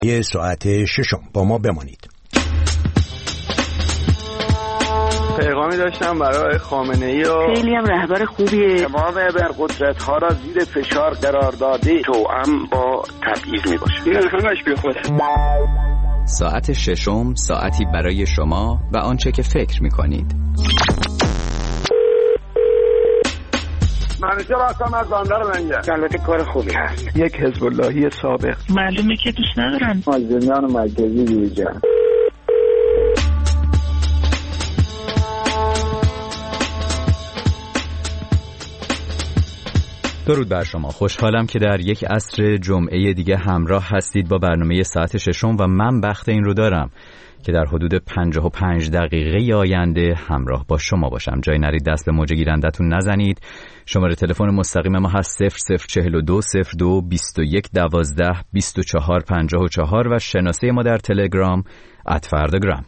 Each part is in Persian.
ساعت ششم با ما بمانید. پیغامی داشتم برای خامنه‌ای و خیلی هم رهبر خوبیه. تمام ابرقدرت‌ها را زیر فشار قرار داده توأم با تبعیض میباشه. این همش بی خوده. ساعت ششم، ساعتی برای شما و آنچه که فکر میکنید. منیژه راستم از باندار منگه. البته کار خوبی هست. یک حزب اللهی سابق. معلومه که دوست ندارن. مازنیان مرکزی دیجا. درود بر شما. خوشحالم که در یک عصر جمعه دیگه همراه هستید با برنامه ساعت ششم و من بخت این رو دارم که در حدود 55 دقیقه آینده همراه با شما باشم. جای نرید، دست به موج گیرندتون نزنید. شماره تلفن مستقیم ما هست 0042 02 21 12 24 54 و شناسه ما در تلگرام @فرداگرام.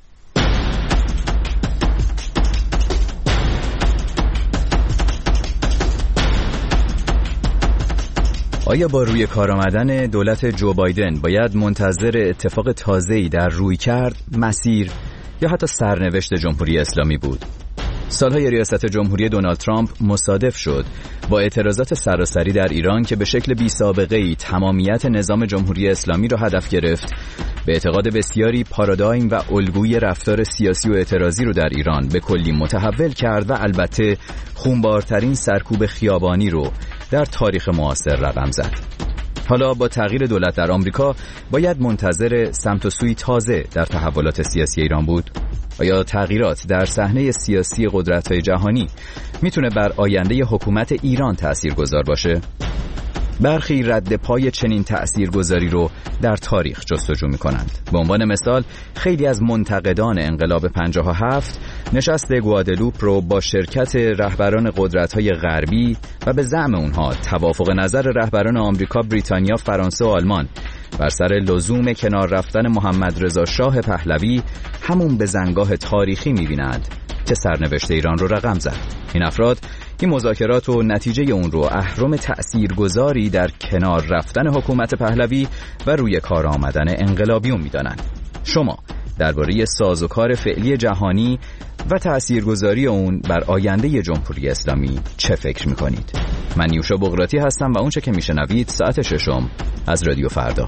آیا با روی کار آمدن دولت جو بایدن باید منتظر اتفاق تازه‌ای در رویکرد، مسیر یا حتی سرنوشت جمهوری اسلامی بود؟ سالهای ریاست جمهوری دونالد ترامپ مصادف شد با اعتراضات سراسری در ایران که به شکل بی‌سابقه‌ای تمامیت نظام جمهوری اسلامی را هدف گرفت. به اعتقاد بسیاری پارادایم و الگوی رفتار سیاسی و اعتراضی رو در ایران به کلی متحول کرد و البته خونبارترین سرکوب خیابانی رو در تاریخ معاصر رقم زد. حالا با تغییر دولت در آمریکا باید منتظر سمت و سوی تازه در تحولات سیاسی ایران بود؟ آیا تغییرات در صحنه سیاسی قدرت‌های جهانی میتونه بر آینده حکومت ایران تأثیرگذار باشه؟ برخی رد پای چنین تأثیرگذاری رو در تاریخ جستجو می‌کنند. به عنوان مثال خیلی از منتقدان انقلاب 57 نشست گوادلوپ رو با شرکت رهبران قدرت‌های غربی و به زعم اونها توافق نظر رهبران آمریکا، بریتانیا، فرانسه و آلمان بر سر لزوم کنار رفتن محمد رضا شاه پهلوی همون بزنگاه تاریخی می‌بینند که سرنوشت ایران رو رقم زد. این افراد این مذاکرات و نتیجه اون رو اهرم تأثیرگذاری در کنار رفتن حکومت پهلوی و روی کار آمدن انقلابیون می‌دانند. شما درباره سازوکار فعلی جهانی و تأثیرگذاری اون بر آینده جمهوری اسلامی چه فکر می‌کنید؟ من نیوشا بغراتی هستم و اونچه که میشنوید ساعت ششم از رادیو فردا.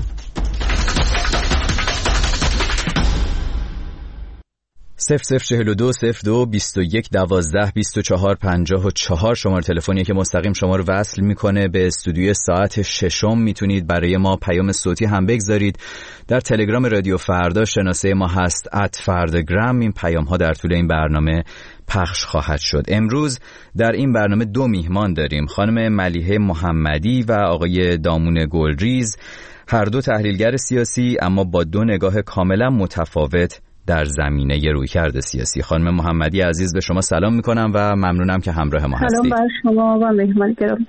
0042 02 21 12 24 54 شماره تلفنی که مستقیم شما رو وصل میکنه به استودیوی ساعت ششم. میتونید برای ما پیام صوتی هم بگذارید. در تلگرام رادیو فردا شناسه ما هست @فرداگرام. این پیام ها در طول این برنامه پخش خواهد شد. امروز در این برنامه دو میهمان داریم، خانم ملیحه محمدی و آقای دامون گلریز، هر دو تحلیلگر سیاسی اما با دو نگاه کاملا متفاوت در زمینه رویکرد سیاسی. خانم محمدی عزیز به شما سلام میکنم و ممنونم که همراه ما هستید. سلام بر شما و مهمان گرامی.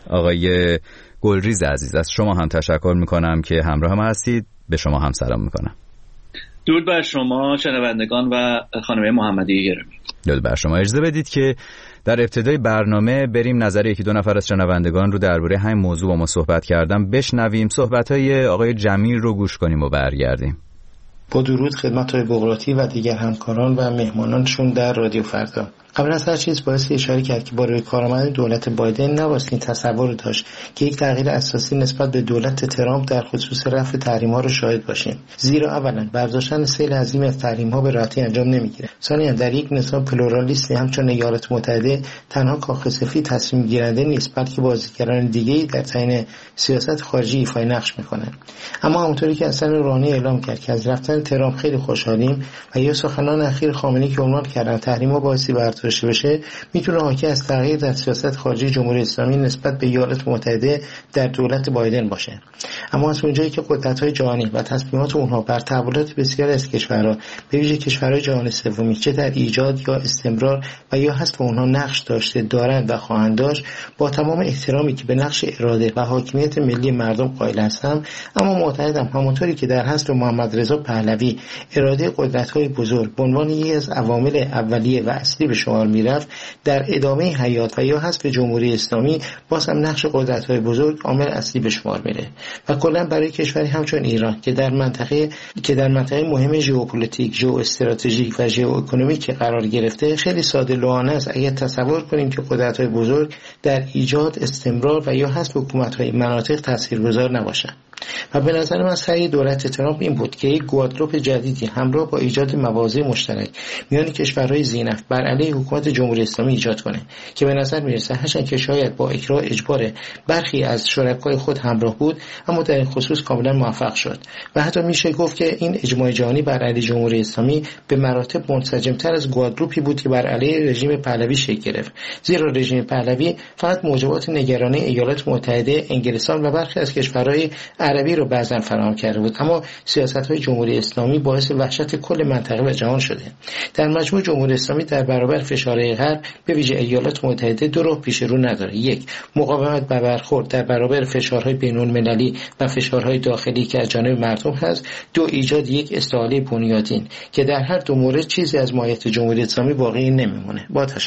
آقای گلریز عزیز از شما هم تشکر میکنم که همراه ما هستید. به شما هم سلام میکنم. درود بر شما شنوندگان و خانم محمدی گرامی. درود بر شما. اجازه بدید که در ابتدای برنامه بریم نظر یکی دو نفر از شنوندگان رو درباره همین موضوع با ما صحبت کردم بشنویم، صحبت‌های آقای جمیل رو گوش کنیم و برگردیم. با درود خدمت آقای بغراتی و دیگر همکاران و مهمانانشون در رادیو فردا. قبل از هر چیز باعث اشاره کرد که با روی کار آمدن دولت بایدن نباید تصور داشت که یک تغییر اساسی نسبت به دولت ترامپ در خصوص رفع تحریم‌ها رو شاهد باشیم. زیرا اولا برداشتن سیل عظیم از تحریم‌ها به راحتی انجام نمیگیره. ثانیاً در یک نظام پلورالیستی همچون ایالات متحده تنها کاخ سفید تصمیم گیرنده نیست، بلکه بازیگران دیگه‌ای در تعیین سیاست خارجی ایفای نقش می‌کنند. اما همونطوری که حسن روحانی اعلام کرد که از رفتن ترامپ خیلی خوشحالیم و یا سخنان اخیر خامنه‌ای که عنوان کردن تحریم‌ها باعث برداشته بشه، میتونه حاکی از تغییر در سیاست خارجی جمهوری اسلامی نسبت به ایالات متحده در دولت بایدن باشه. اما از اونجایی که قدرت‌های جهانی و تصمیمات اونها بر تحولات بسیاری از کشورها به ویژه کشورهای جهان سومی چه در ایجاد یا استمرار و یا حذف اونها نقش داشته، دارند و خواهند داشت، با تمام احترامی که به نقش اراده و حاکمیت ملی مردم قائل هستم، اما معتقدم همونطوری که در حذف محمد رضا پهلوی اراده قدرت‌های بزرگ به عنوان یکی از عوامل اولیه و اصلی به شمار شمار میرفت در ادامه حیات و یا حذف جمهوری اسلامی باز هم نقش قدرت‌های بزرگ عامل اصلی به شمار میره و کلا برای کشوری همچون ایران که در منطقه مهم ژئوپلیتیک، ژئواستراتژیک و ژئواکونومیک قرار گرفته، خیلی ساده لوحانه است اگر تصور کنیم که قدرت‌های بزرگ در ایجاد، استمرار و یا حذف حکومت‌های مناطق تاثیرگذار نباشند. و به نظر من سعی دولت ترامپ این بود که یک گوادلوپ جدیدی همراه با ایجاد مواضع مشترک میان کشورهای ذی‌نفت بر علیه حکومت جمهوری اسلامی ایجاد کنه که به نظر میرسه هرچند که شاید با اجبار برخی از شرکای خود همراه بود، اما در این خصوص کاملا موفق شد و حتی میشه گفت که این اجماع جهانی بر علیه جمهوری اسلامی به مراتب منسجم‌تر از گوادلوپی بود که بر علیه رژیم پهلوی شکل گرفت، زیرا رژیم پهلوی فقط موجبات نگرانی ایالات متحده، انگلستان و برخی از کشورهای عربی رو بعضا فراهم کرده بود، اما سیاست‌های جمهوری اسلامی باعث وحشت کل منطقه و جهان شده. در مجموع جمهوری اسلامی در برابر فشارهای غرب به ویژه ایالات متحده دو راه پیش رو نداره: یک، مقاومت به برخورد در برابر فشارهای بین‌المللی و فشارهای داخلی که از جانب مردم هست; دو، ایجاد یک استحاله بنیادین که در هر دو مورد چیزی از ماهیت جمهوری اسلامی باقی نمیمونه.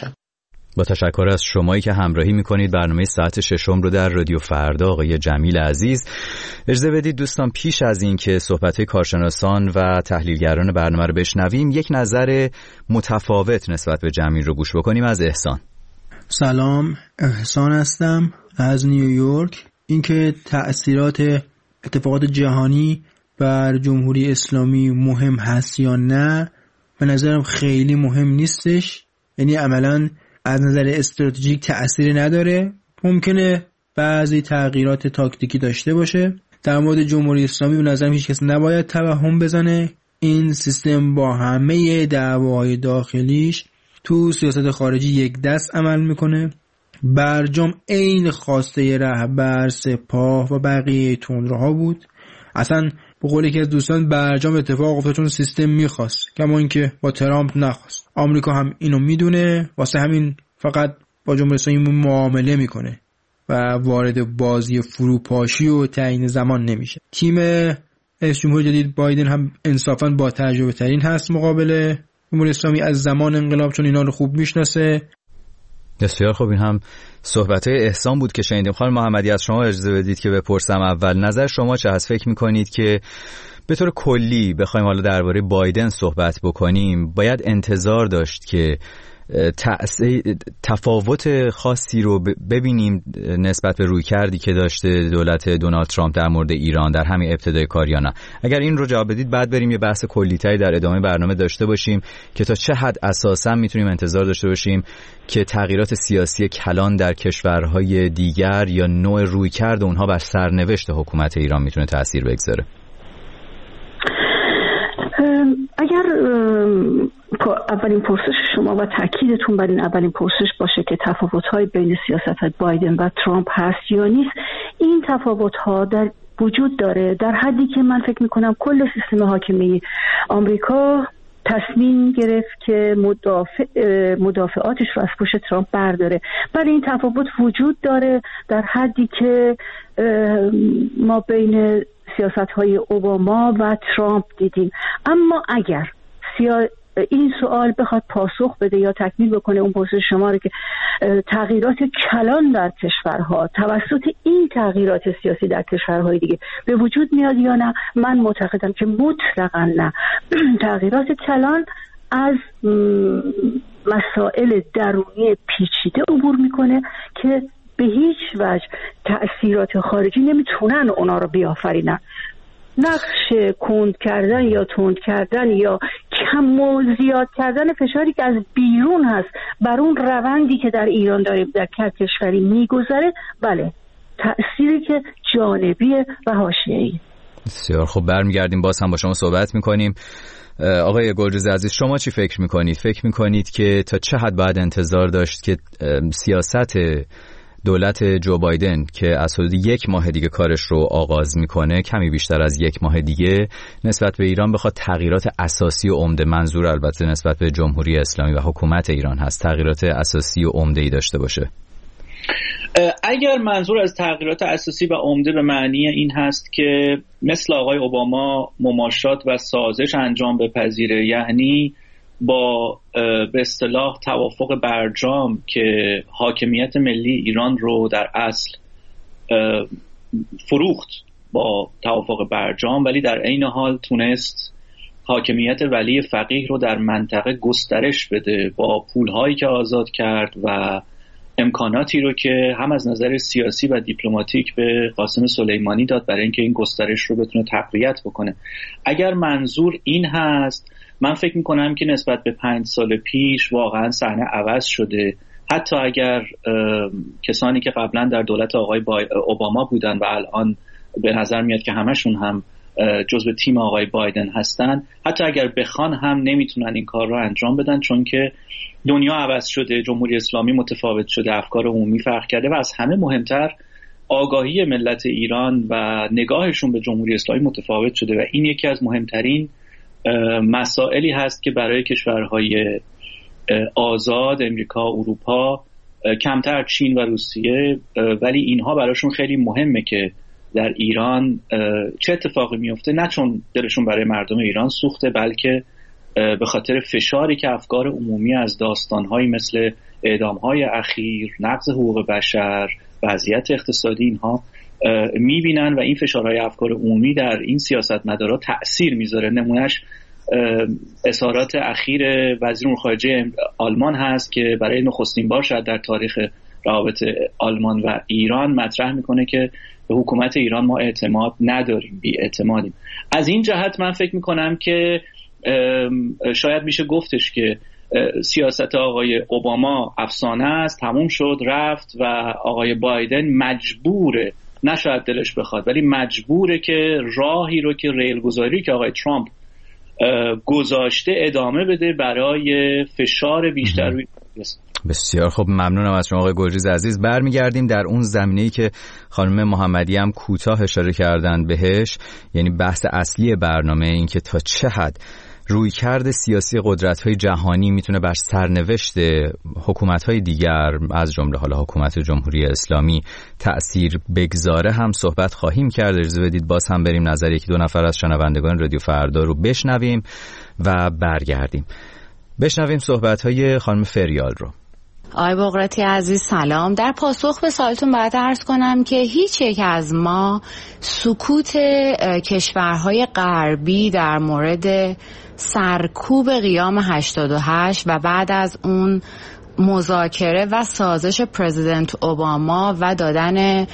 با تشکر از شمایی که همراهی میکنید برنامه ساعت 6 رو در رادیو فردا. آقای جمیل عزیز، اجازه بدید دوستان پیش از این که صحبت‌های کارشناسان و تحلیلگران برنامه رو بشنویم، یک نظر متفاوت نسبت به جمیل رو گوش بکنیم از احسان. سلام، احسان هستم از نیویورک. اینکه تأثیرات اتفاقات جهانی بر جمهوری اسلامی مهم هست یا نه، به نظرم خیلی مهم نیستش. یعنی عملاً از نظر استراتژیک تأثیری نداره. ممکنه بعضی تغییرات تاکتیکی داشته باشه. در مورد جمهوری اسلامی به نظرم هیچ کس نباید توهم بزنه. این سیستم با همه دعواهای داخلیش تو سیاست خارجی یک دست عمل میکنه. برجام عین خواسته رهبر، سپاه و بقیه تندروها بود. اصلا به قول یکی از دوستان برجام اتفاق افتاد چون سیستم میخواست، کما اینکه با ترامپ نخواست. آمریکا هم اینو میدونه، واسه همین فقط با جمهوری اسلامی معامله میکنه و وارد بازی فروپاشی و تعیین زمان نمیشه. تیم رئیس جمهور جدید بایدن هم انصافا با تجربه ترین هست مقابل جمهوری اسلامی از زمان انقلاب، چون اینا رو خوب میشناسه. بسیار خوب، این هم صحبت‌های احسان بود که شنیدیم. خانم محمدی، از شما اجازه بدید که بپرسم اول نظر شما چه هست؟ فکر می‌کنید که به طور کلی بخوایم حالا درباره بایدن صحبت بکنیم، باید انتظار داشت که تفاوت خاصی رو ببینیم نسبت به رویکردی که داشته دولت دونالد ترامپ در مورد ایران در همین ابتدای کار یا نه؟ اگر این رو جواب بدید بعد بریم یه بحث کلی‌تری در ادامه برنامه داشته باشیم که تا چه حد اساساً میتونیم انتظار داشته باشیم که تغییرات سیاسی کلان در کشورهای دیگر یا نوع رویکرد اونها بر سرنوشت حکومت ایران میتونه تأثیر بگذاره. اگر اولین پرسش شما و تاکیدتون بر این اولین پرسش باشه که تفاوت‌های بین سیاست بایدن و ترامپ هست یا نیست، این تفاوت‌ها در وجود داره، در حدی که من فکر می‌کنم کل سیستم حاکمی آمریکا تصمیم گرفت که مدافعاتش رو از پشت ترامپ برداره. ولی این تفاوت وجود داره در حدی که ما بین سیاست‌های اوباما و ترامپ دیدیم. اما اگر این سوال بخواد پاسخ بده یا تکمیل بکنه اون پرسش شما رو که تغییرات کلان در کشورها توسط این تغییرات سیاسی در کشورهای دیگه به وجود میاد یا نه، من معتقدم که مطلقاً نه. تغییرات کلان از مسائل درونی پیچیده عبور میکنه که به هیچ وجه تأثیرات خارجی نمیتونن اونا رو بیافرینن. نقش کند کردن یا تند کردن یا کم و زیاد کردن فشاری که از بیرون هست بر اون روندی که در ایران داره در کشوری میگذره، بله، تأثیری که جانبیه و حاشیه‌ای. بسیار خب، برمیگردیم باز هم با شما صحبت میکنیم. آقای گلجوز عزیز، شما چی فکر میکنید؟ فکر میکنید که تا چه حد باید انتظار داشت که سیاست دولت جو بایدن که از حدود 1 ماه دیگه کارش رو آغاز میکنه، کمی بیشتر از 1 ماه دیگه، نسبت به ایران بخواد تغییرات اساسی و عمده، منظور البته نسبت به جمهوری اسلامی و حکومت ایران هست، تغییرات اساسی و عمده‌ای داشته باشه؟ اگر منظور از تغییرات اساسی و عمده به معنی این هست که مثل آقای اوباما مماشات و سازش انجام بپذیره، یعنی با به اصطلاح توافق برجام که حاکمیت ملی ایران رو در اصل فروخت با توافق برجام، ولی در عین حال تونست حاکمیت ولی فقیه رو در منطقه گسترش بده با پولهایی که آزاد کرد و امکاناتی رو که هم از نظر سیاسی و دیپلماتیک به قاسم سلیمانی داد برای اینکه این گسترش رو بتونه تقویت بکنه. اگر منظور این هست، من فکر میکنم که نسبت به 5 سال پیش واقعا صحنه عوض شده. حتی اگر کسانی که قبلا در دولت آقای اوباما بودن و الان به نظر میاد که همشون هم جزو تیم آقای بایدن هستن، حتی اگر بخوان هم نمیتونن این کار رو انجام بدن، چون که دنیا عوض شده، جمهوری اسلامی متفاوت شده، افکار عمومی فرق کرده و از همه مهمتر آگاهی ملت ایران و نگاهشون به جمهوری اسلامی متفاوت شده و این یکی از مهمترین مسائلی هست که برای کشورهای آزاد، امریکا، اروپا، کمتر چین و روسیه، ولی اینها براشون خیلی مهمه که در ایران چه اتفاقی میفته، نه چون دلشون برای مردم ایران سوخته، بلکه به خاطر فشاری که افکار عمومی از داستانهایی مثل اعدامهای اخیر، نقض حقوق بشر، وضعیت اقتصادی اینها میبینن و این فشارهای افکار عمومی در این سیاستمدارا تأثیر میذاره. نمونهش اظهارات اخیر وزیر امور خارجه آلمان هست که برای نخستین بار شاید در تاریخ روابط آلمان و ایران مطرح میکنه که به حکومت ایران ما اعتماد نداریم، بی اعتمادیم. از این جهت من فکر میکنم که شاید میشه گفتش که سیاست آقای اوباما افسانه است، تموم شد رفت و آقای بایدن مجبوره، نه شاید دلش بخواد ولی مجبوره که راهی رو که ریلگذاری که آقای ترامپ گذاشته ادامه بده برای فشار بیشتر روی. بسیار خب، ممنونم از شما آقای گلریز عزیز. برمیگردیم در اون زمینه‌ای که خانم محمدی هم کوتاه اشاره کردن بهش، یعنی بحث اصلی برنامه، این که تا چه حد رویکرد سیاسی قدرت‌های جهانی میتونه بر سرنوشت حکومت‌های دیگر از جمله حالا حکومت جمهوری اسلامی تأثیر بگذاره هم صحبت خواهیم کرد. اجازه بدید باز هم بریم نظر یکی دو نفر از شنوندگان رادیو فردا رو بشنویم و برگردیم. بشنویم صحبت‌های خانم فریال رو. آقای بقراتی عزیز سلام. در پاسخ به سوالتون باید عرض کنم که هیچ یک از ما سکوت کشورهای غربی در مورد سرکوب قیام 88 و بعد از اون مذاکره و سازش پرزیدنت اوباما و دادن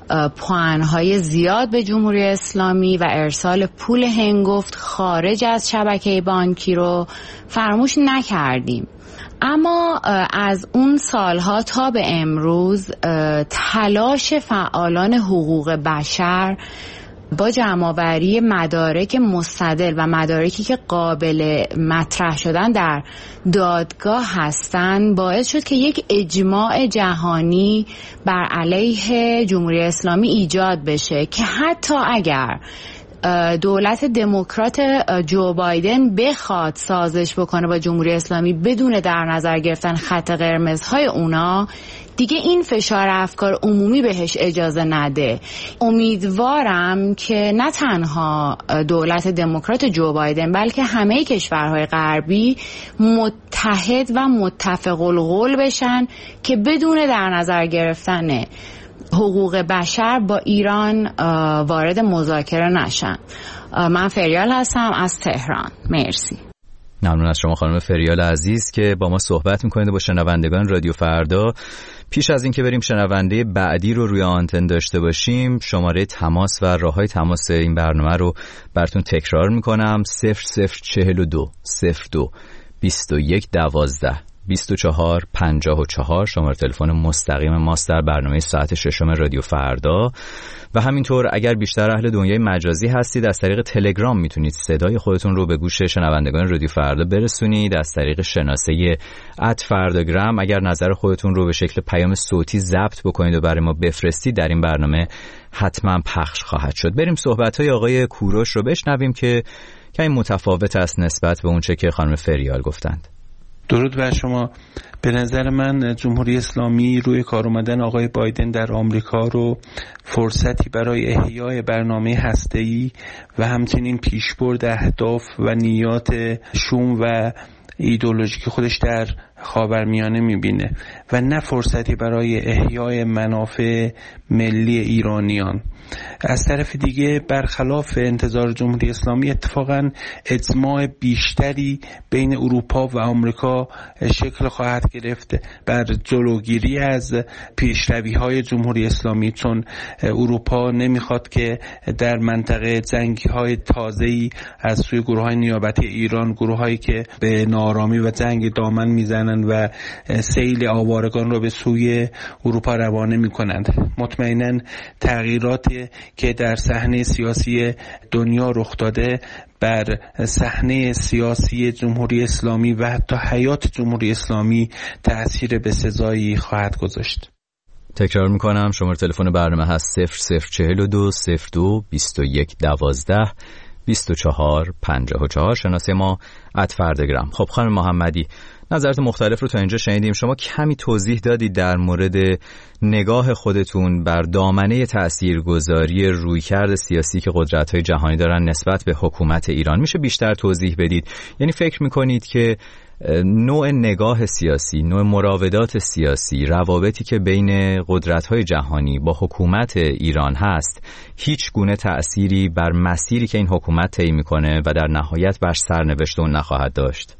پوانهای زیاد به جمهوری اسلامی و ارسال پول هنگفت خارج از شبکه بانکی رو فراموش نکردیم. اما از اون سالها تا به امروز تلاش فعالان حقوق بشر با جمع‌آوری مدارک مستدل و مدارکی که قابل مطرح شدن در دادگاه هستند باعث شد که یک اجماع جهانی بر علیه جمهوری اسلامی ایجاد بشه که حتی اگر دولت دموکرات جو بایدن بخواد سازش بکنه با جمهوری اسلامی بدون در نظر گرفتن خط قرمزهای اونا، دیگه این فشار افکار عمومی بهش اجازه نده. امیدوارم که نه تنها دولت دموکرات جو بایدن بلکه همه کشورهای غربی متحد و متفق القول بشن که بدون در نظر گرفتن حقوق بشر با ایران وارد مذاکره نشن. من فریال هستم از تهران. مرسی. ممنون از شما خانم فریال عزیز که با ما صحبت میکنید با شنوندگان رادیو فردا. پیش از این که بریم شنونده بعدی رو روی آنتن داشته باشیم، شماره تماس و راههای تماس این برنامه رو براتون تکرار میکنم: 0042 02 21 12 24 54 شماره تلفن مستقیم ماست در برنامه ساعت 6 رادیو فردا. و همینطور اگر بیشتر اهل دنیای مجازی هستید، از طریق تلگرام میتونید صدای خودتون رو به گوش شنوندگان رادیو فردا برسونید از طریق شناسه @فرداگرام. اگر نظر خودتون رو به شکل پیام صوتی ضبط بکنید و برای ما بفرستید، در این برنامه حتما پخش خواهد شد. بریم صحبت‌های آقای کوروش رو بشنویم که کمی متفاوت است نسبت به اونچه که خانم فریال گفتند. درود بر شما. به نظر من جمهوری اسلامی روی کار اومدن آقای بایدن در آمریکا رو فرصتی برای احیای برنامه هسته‌ای و همچنین پیشبرد اهداف و نیات شوم و ایدئولوژیک خودش در خاورمیانه میبینه و نه فرصتی برای احیای منافع ملی ایرانیان. از طرف دیگه برخلاف انتظار جمهوری اسلامی اتفاقاً اجماع بیشتری بین اروپا و آمریکا شکل خواهد گرفت بر جلوگیری از پیشروی‌های جمهوری اسلامی، چون اروپا نمیخواد که در منطقه جنگ‌های تازه‌ای از سوی گروه‌های نیابتی ایران، گروه‌هایی که به ناآرامی و جنگ دامن میزنند و سیل آوارگان رو به سوی اروپا روانه میکنند. مطمئناً تغییراتی که در صحنه سیاسی دنیا رخ داده بر صحنه سیاسی جمهوری اسلامی و حتی حیات جمهوری اسلامی تأثیر بسزایی خواهد گذاشت. تکرار میکنم شماره تلفن برنامه هست 0042 02 21 12 24 54. شناسه ما @فردگرام. خب خانم محمدی، نظرات مختلف رو تا اینجا شنیدیم. شما کمی توضیح دادید در مورد نگاه خودتون بر دامنه تاثیرگذاری رویکرد سیاسی که قدرت‌های جهانی دارن نسبت به حکومت ایران. میشه بیشتر توضیح بدید؟ یعنی فکر میکنید که نوع نگاه سیاسی، نوع مراودات سیاسی، روابطی که بین قدرت‌های جهانی با حکومت ایران هست هیچ گونه تأثیری بر مسیری که این حکومت طی میکنه و در نهایت بر سرنوشت اون نخواهد داشت؟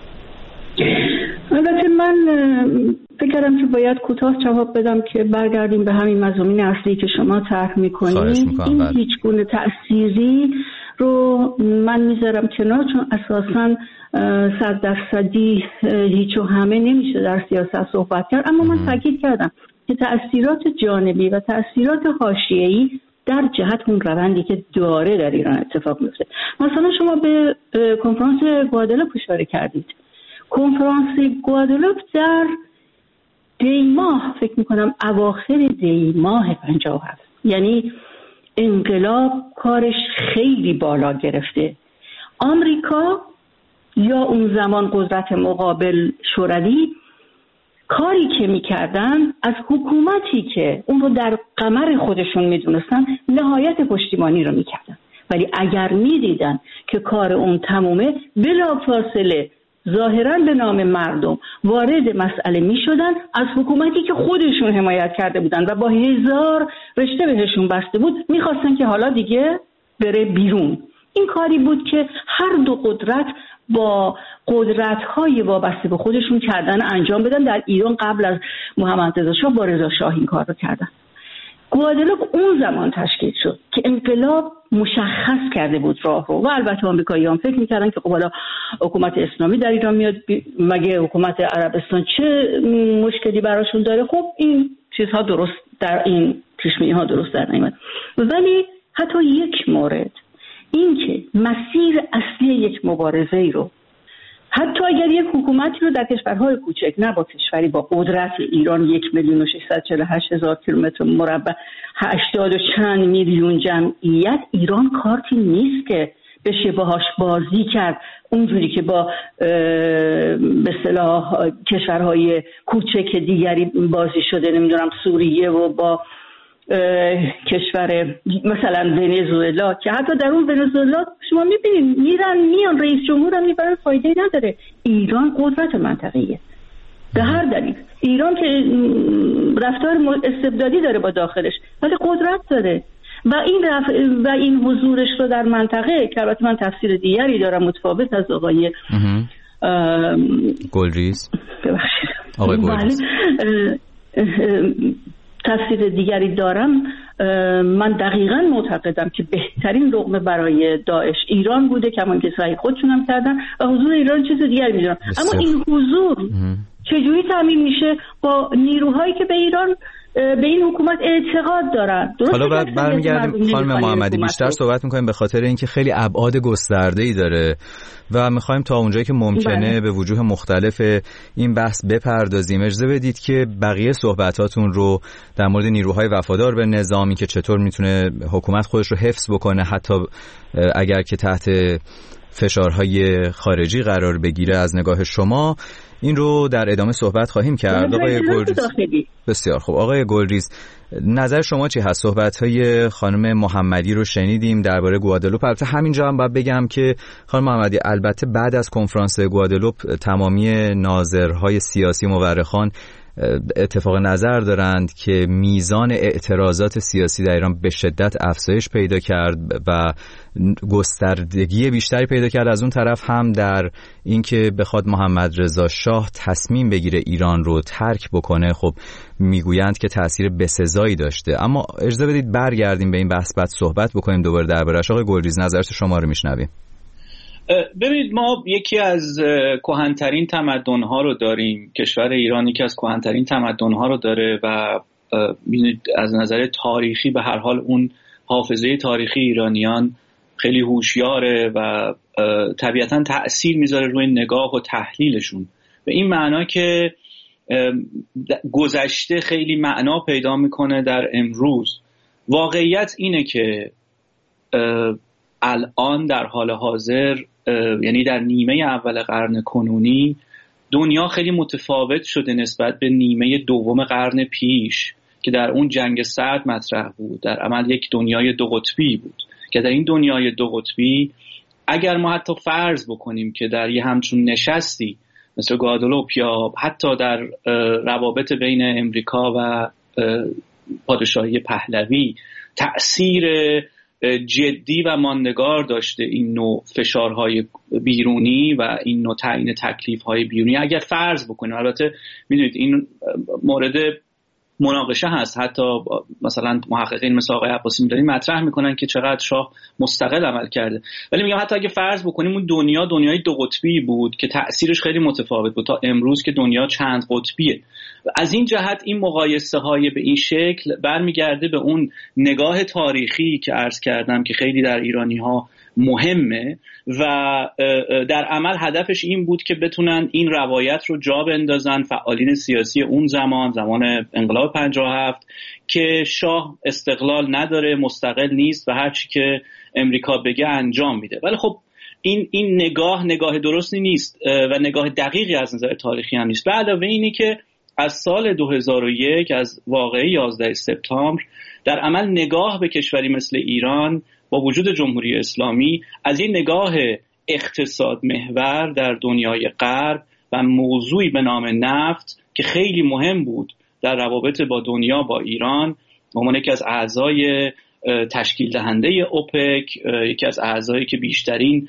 البته من فکر کردم که باید کوتاه جواب بدم که برگردیم به همین مضامین اصلی که شما طرح میکنید. این هیچ گونه تأثیری رو من میذارم کنار، چون اساساً 100% هیچ و همه نمیشه در سیاست صحبت کرد. اما من تاکید کردم که تأثیرات جانبی و تأثیرات حاشیه‌ای در جهت اون روندی که داره در ایران اتفاق میفته. مثلا شما به کنفرانس گوادلوپ اشاره کردید. کنفرانس گوادلوپ در دیماه، فکر میکنم اواخر دیماه 57، یعنی انقلاب کارش خیلی بالا گرفته. آمریکا یا اون زمان قدرت مقابل شوروی کاری که میکردن از حکومتی که اون رو در قمر خودشون میدونستن نهایت پشتیبانی رو میکردن، ولی اگر میدیدن که کار اون تمومه بلافاصله ظاهراً به نام مردم وارد مسئله میشدن از حکومتی که خودشون حمایت کرده بودن و با 1000 رشته بهشون بسته بود میخواستن که حالا دیگه بره بیرون. این کاری بود که هر دو قدرت با قدرت‌های وابسته به خودشون کردن انجام بدن. در ایران قبل از محمد رضا شاه با رضا شاه این کار رو کردن. گوادلوپ اون زمان تشکیل شد که انقلاب مشخص کرده بود راه رو و البته آمریکایی‌ها فکر می‌کردن که خب حالا حکومت اسلامی در ایران میاد، مگه حکومت عربستان چه مشکلی براشون داره؟ خب این چیزها درست در این پیش‌بینی‌ها درست در نیامد. ولی حتی یک مورد، این که مسیر اصلی یک مبارزه‌ای رو حتی اگر یک حکومتی رو در کشورهای کوچک، نه با کشوری با قدرت ایران 1,648,000 کیلومتر مربع 80 و چند میلیون جمعیت، ایران کارتی نیست که بشه باهاش بازی کرد اونجوری که با به اصطلاح کشورهای کوچک دیگری بازی شده، نمیدونم سوریه و با کشور مثلا ونزوئلا، که حتی در اون ونزوئلا شما میبینید میان رئیس جمهور هم میبرن، فایده نداره. ایران قدرت منطقه‌ایه به هر دلیل. ایران که رفتار استبدادی داره با داخلش ولی قدرت داره و این حضورش رو در منطقه، که البته من تفسیر دیگری دارم متفاوت از آقای گلریز، آقای گلریز تفسیر دیگری دارم. من دقیقاً معتقدم که بهترین لقمه برای داعش ایران بوده که همون کسایی خودشون هم کردن و حضور ایران چیز دیگری میدونم. اما این حضور چجوری تامین میشه؟ با نیروهایی که به ایران، به این حکومت اعتقاد دارن. حالا برمیگردیم خانم محمدی، بیشتر صحبت میکنیم به خاطر اینکه خیلی ابعاد گسترده‌ای داره و میخوایم تا اونجایی که ممکنه به وجوه مختلف این بحث بپردازیم. اجازه بدید که بقیه صحبتاتون رو در مورد نیروهای وفادار به نظامی که چطور میتونه حکومت خودش رو حفظ بکنه حتی اگر که تحت فشارهای خارجی قرار بگیره از نگاه شما، این رو در ادامه صحبت خواهیم کرد. آقای گلریز، بسیار خوب. آقای گلریز، نظر شما چی هست؟ صحبت‌های خانم محمدی رو شنیدیم درباره گوادلوپ. البته همینجا هم باید بگم که خانم محمدی البته بعد از کنفرانس گوادلوپ تمامی ناظرهای سیاسی مورخان اتفاق نظر دارند که میزان اعتراضات سیاسی در ایران به شدت افزایش پیدا کرد و گستردگی بیشتری پیدا کرد. از اون طرف هم در اینکه بخواد محمد رضا شاه تصمیم بگیره ایران رو ترک بکنه، خب میگویند که تأثیر بسزایی داشته. اما اجازه بدید برگردیم به این بحث، بعد صحبت بکنیم دوباره دربارش. آقای گلریز، نظرت شما رو میشنویم. ببینید، ما یکی از کهن‌ترین تمدن‌ها رو داریم. کشور ایران یکی از کهن‌ترین تمدن‌ها رو داره و ببینید از نظر تاریخی به هر حال اون حافظه تاریخی ایرانیان خیلی هوشیاره و طبیعتاً تأثیر میذاره روی نگاه و تحلیلشون، به این معنا که گذشته خیلی معنا پیدا میکنه در امروز. واقعیت اینه که الان در حال حاضر، یعنی در نیمه اول قرن کنونی، دنیا خیلی متفاوت شده نسبت به نیمه دوم قرن پیش که در اون جنگ سرد مطرح بود. در عمل یک دنیای دو قطبی بود که در این دنیای دو قطبی اگر ما حتی فرض بکنیم که در یه همچون نشستی مثل گوادلوپ یا حتی در روابط بین امریکا و پادشاهی پهلوی تأثیر جدی و ماندگار داشته این نوع فشارهای بیرونی و این نوع تعیین تکلیف‌های بیرونی، اگر فرض بکنیم، البته میدونید این مورد مناقشه هست، حتی مثلا محققین مثل آقای عباسی می‌دارن مطرح میکنن که چقدر شاه مستقل عمل کرده، ولی میگم حتی اگه فرض بکنیم اون دنیای دو قطبی بود که تأثیرش خیلی متفاوت بود تا امروز که دنیا چند قطبیه. از این جهت این مقایسه های به این شکل برمیگرده به اون نگاه تاریخی که عرض کردم که خیلی در ایرانی ها مهمه و در عمل هدفش این بود که بتونن این روایت رو جا بندازن فعالین سیاسی اون زمان انقلاب 57 که شاه استقلال نداره، مستقل نیست و هرچی که امریکا بگه انجام میده. ولی خب این نگاه درستی نیست و نگاه دقیقی از نظر تاریخی هم نیست. به علاوه اینی که از سال 2001 از واقعه 11 سپتامبر در عمل نگاه به کشوری مثل ایران با وجود جمهوری اسلامی از این نگاه اقتصاد محور در دنیای غرب و موضوعی به نام نفت که خیلی مهم بود در روابط با دنیا با ایران، به عنوان یکی از اعضای تشکیل دهنده اوپک، یکی از اعضایی که بیشترین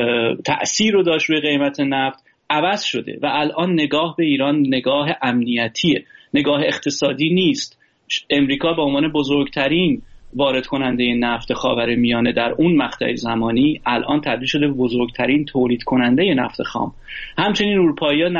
تأثیر رو داشت روی قیمت نفت، عوض شده و الان نگاه به ایران نگاه امنیتیه، نگاه اقتصادی نیست. امریکا به عنوان بزرگترین وارد کننده نفت خاورمیانه در اون مقطع زمانی الان تبدیل شده به بزرگترین تولید کننده نفت خام. همچنین اروپایی‌ها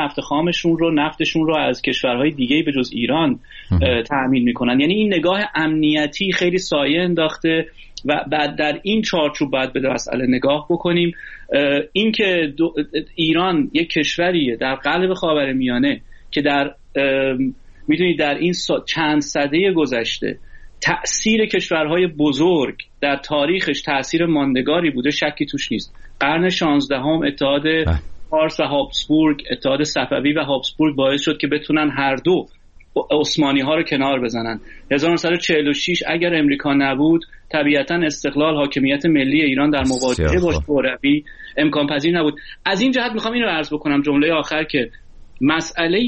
نفتشون رو از کشورهای دیگه به جز ایران تأمین میکنن. یعنی این نگاه امنیتی خیلی سایه انداخته و بعد در این چارچوب باید به مسئله نگاه بکنیم. این که ایران یک کشوریه در قلب خاورمیانه که میدونید در این چند سده گذشته تأثیر کشورهای بزرگ در تاریخش تأثیر ماندگاری بوده، شکی توش نیست. قرن 16 اتحاد فارس و هابسبورگ، اتحاد صفوی و هابسبورگ باعث شد که بتونن هر دو عثمانی ها رو کنار بزنن. 1946 اگر امریکا نبود طبیعتا استقلال حاکمیت ملی ایران در مواجهه با شوروی امکان پذیر نبود. از این جهت میخوام این رو عرض بکنم جمله آخر که مسئله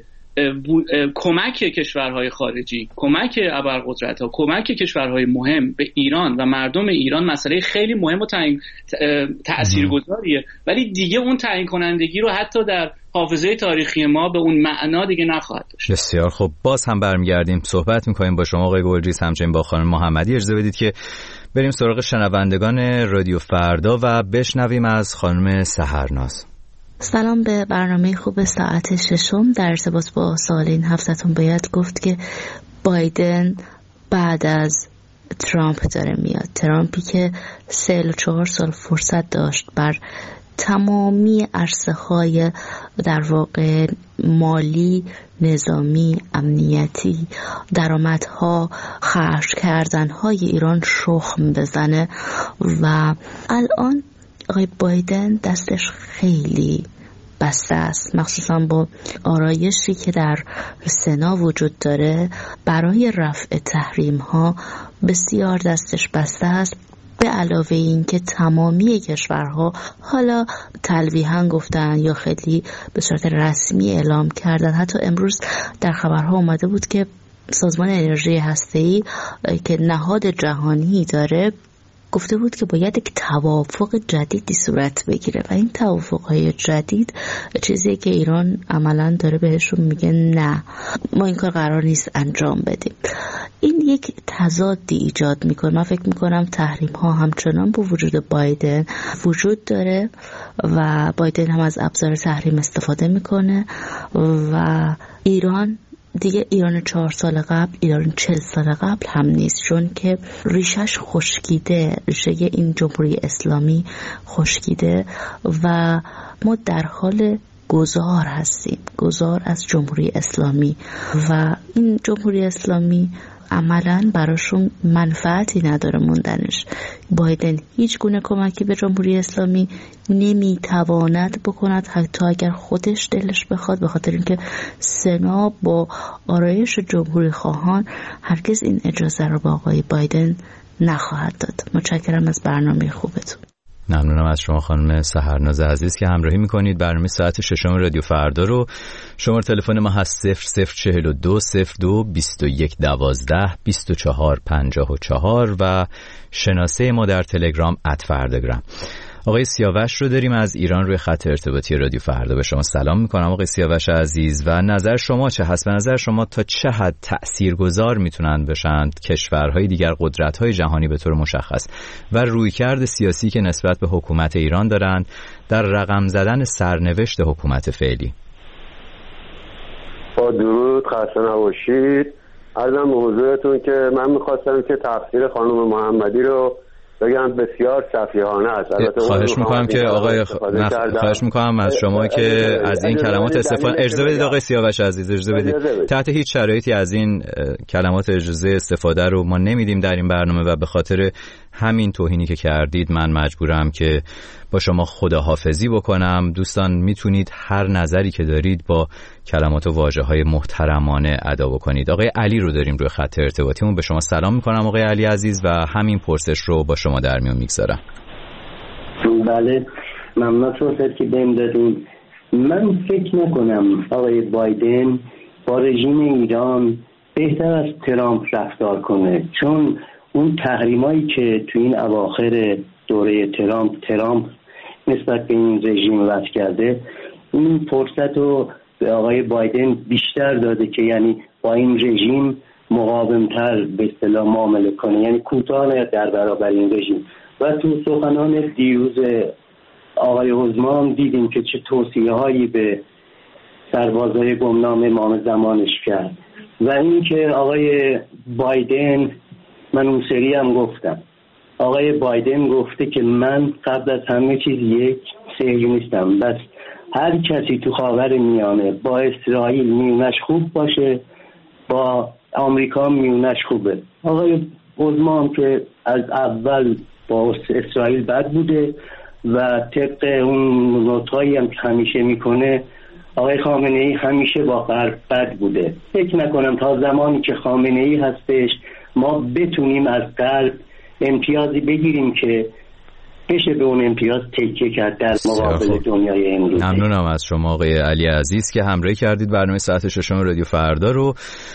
کمک کشورهای خارجی، کمک ابرقدرت‌ها، کمک کشورهای مهم به ایران و مردم ایران مسئله خیلی مهم و تأثیرگذاریه، ولی دیگه اون تعیین کنندگی رو حتی در حافظه تاریخی ما به اون معنا دیگه نخواهد داشت. بسیار خب، باز هم برمیگردیم صحبت می‌کنیم با شما آقای گلریز، همچنین با خانم محمدی. اجازه بدید که بریم سراغ شنوندگان رادیو فردا و بشنویم از خانم سحرناز. سلام به برنامه خوب ساعت ششم. در ارتباط با سوال این هفته‌تون باید گفت که بایدن بعد از ترامپ داره میاد، ترامپی که 4 سال فرصت داشت بر تمامی عرصه‌های در واقع مالی، نظامی، امنیتی، درآمدها، خرج کردن‌های ایران شخم بزنه و الان آقای بایدن دستش خیلی بسته است، مخصوصا با آرایشی که در سنا وجود داره برای رفع تحریم ها بسیار دستش بسته است. به علاوه این که تمامی کشورها حالا تلویحاً گفتن یا خیلی به صورت رسمی اعلام کردن، حتی امروز در خبرها اومده بود که سازمان انرژی هسته‌ای که نهاد جهانی داره گفته بود که باید یک توافق جدیدی صورت بگیره و این توافق‌های جدید چیزیه که ایران عملاً داره بهشون میگه نه، ما این کار قرار نیست انجام بدیم. این یک تضادی ایجاد میکنه. من فکر میکنم تحریم ها همچنان با وجود بایدن وجود داره و بایدن هم از ابزار تحریم استفاده میکنه و ایران دیگه ایران 4 سال قبل، ایران 40 سال قبل هم نیست، چون که ریشش خشکیده، ریشه این جمهوری اسلامی خشکیده و ما در حال گذار هستیم، گذار از جمهوری اسلامی و این جمهوری اسلامی عملاً براشون منفعتی نداره موندنش. بایدن هیچ گونه کمکی به جمهوری اسلامی نمیتواند بکند حتی اگر خودش دلش بخواد، به خاطر اینکه سنا با آرایش جمهوری خواهان هرگز این اجازه رو با آقای بایدن نخواهد داد. متشکرم از برنامه خوبتون. ممنونم از شما خانم سحرناز عزیز که همراهی میکنید. برنامه ساعت 6 رادیو فردا رو شماره تلفن ما هست 0042 02 21 12 24 54 و شناسه ما در تلگرام @فرداگرام. آقای سیاوش رو داریم از ایران روی خط ارتباطی رادیو فردا. به شما سلام میکنم آقای سیاوش عزیز و نظر شما چه هست؟ به نظر شما تا چه حد تأثیرگذار میتونن بشن کشورهای دیگر، قدرت‌های جهانی به طور مشخص و رویکرد سیاسی که نسبت به حکومت ایران دارن در رقم زدن سرنوشت حکومت فعلی؟ با درود، خسته نباشید. عرضم به حضورتون که من میخواستم که تفسیر خانم محمدی رو بگم بسیار سفیهانه است. خواهش میکنم که خواهش میکنم از شما که از این کلمات استفاده اجازه بدید. آقای سیاوش عزیز اجازه بدید. تحت هیچ شرایطی از این کلمات اجازه استفاده رو ما نمیدیم در این برنامه و به خاطر همین توهینی که کردید من مجبورم که با شما خداحافظی بکنم. دوستان میتونید هر نظری که دارید با کلمات و واژه‌های محترمانه ادا بکنید. آقای علی رو داریم روی خط ارتباطیمون. به شما سلام میکنم آقای علی عزیز و همین پرسش رو با شما در میون میگذارم. بله، ممنون فرصت که بهم دادین. من فکر نکنم آقای بایدن با رژیم ایران بهتر از ترامپ رفتار کنه، چون اون تحریمایی که تو این اواخر دوره ترامپ نسبت به این رژیم وضع کرده، این فرصت رو به آقای بایدن بیشتر داده که یعنی با این رژیم مقاومتر به اصطلاح معامله کنه، یعنی کوتاه نیاد در برابر این رژیم. و تو سخنان دیروز آقای عثمان دیدیم که چه توصیه‌هایی به سربازای گمنام امام زمانش کرد. و این که آقای بایدن، من اون سری هم گفتم، آقای بایدن گفته که من قبل از همه چیز یک صهیونیستم، بس هر کسی تو خاور میانه با اسرائیل میونش خوب باشه، با آمریکا میونش خوبه. آقای عثمان که از اول با اسرائیل بد بوده و طبق اون نوتایی هم که همیشه میکنه، آقای خامنه‌ای همیشه با غرب بد بوده. فکر نکنم تا زمانی که خامنه‌ای هستش ما بتونیم از غرب امتیازی بگیریم که بشه به اون امتیاز تکیه کرد در مقابل دنیای امروزی. ممنونم از شما آقای علی عزیز که همراهی کردید برنامه ساعت 6 رادیو فردا رو.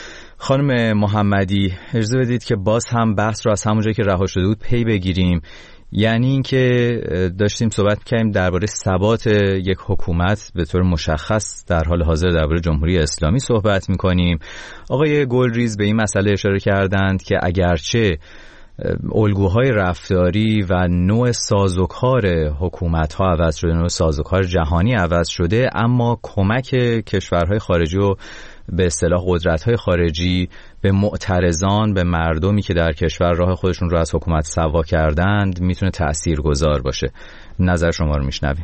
خانم محمدی اجازه بدید که باز هم بحث رو از همون جایی که رها شده بود پی بگیریم. یعنی اینکه داشتیم صحبت کردیم درباره ثبات یک حکومت به طور مشخص در حال حاضر درباره جمهوری اسلامی صحبت می‌کنیم. آقای گلریز به این مسئله اشاره کردند که اگرچه الگوهای رفتاری و نوع سازوکار حکومت‌ها عوض شده، نوع سازوکار جهانی عوض شده، اما کمک کشورهای خارجی و به اصطلاح قدرت‌های خارجی به معترضان، به مردمی که در کشور راه خودشون رو از حکومت سوا کردند میتونه تأثیرگذار باشه. نظر شما رو میشنویم.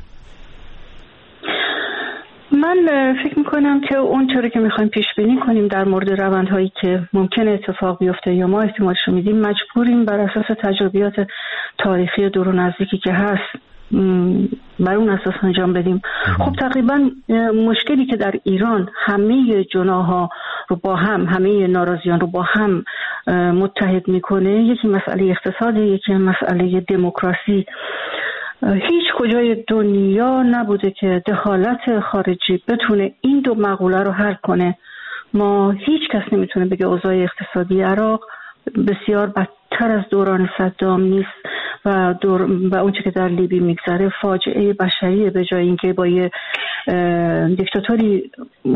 من فکر میکنم که اونطوری که میخوایم پیش بینی کنیم در مورد روندهایی که ممکنه اتفاق بیفته یا ما احتمالش رو میدیم، مجبوریم بر اساس تجربیات تاریخی دور و نزدیکی که هست بر اون اساس انجام بدیم. خب تقریبا مشکلی که در ایران همه جناح‌ها رو با هم، همه ناراضیان رو با هم متحد میکنه، یکی مسئله اقتصاد، یکی مسئله دموکراسی. هیچ کجای دنیا نبوده که دخالت خارجی بتونه این دو مقوله رو حل کنه. ما هیچ کس نمیتونه بگه اوضاع اقتصادی عراق بسیار بدتر از دوران صدام نیست و اونچه که در لیبی میگذره فاجعه بشریه، به جای اینکه با یه دیکتاتوری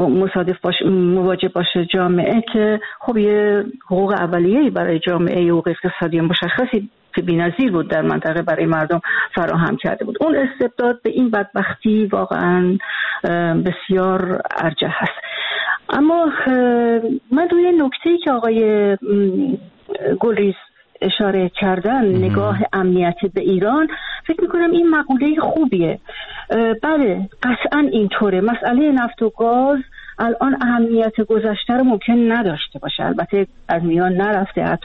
مواجه باشه جامعه که خب یه حقوق اولیه‌ای برای جامعه، حقوق اقتصادی مشخصی که بی‌نظیر بود در منطقه برای مردم فراهم کرده بود. اون استبداد به این بدبختی واقعا بسیار ارجح هست. اما من روی نکته‌ای که آقای گلریز اشاره کردن، نگاه امنیتی به ایران، فکر میکنم این مقوله خوبیه. بله قطعا اینطوره. مسئله نفت و گاز الان اهمیت گذشته رو ممکن نداشته باشه، البته از میان نرفته، حتی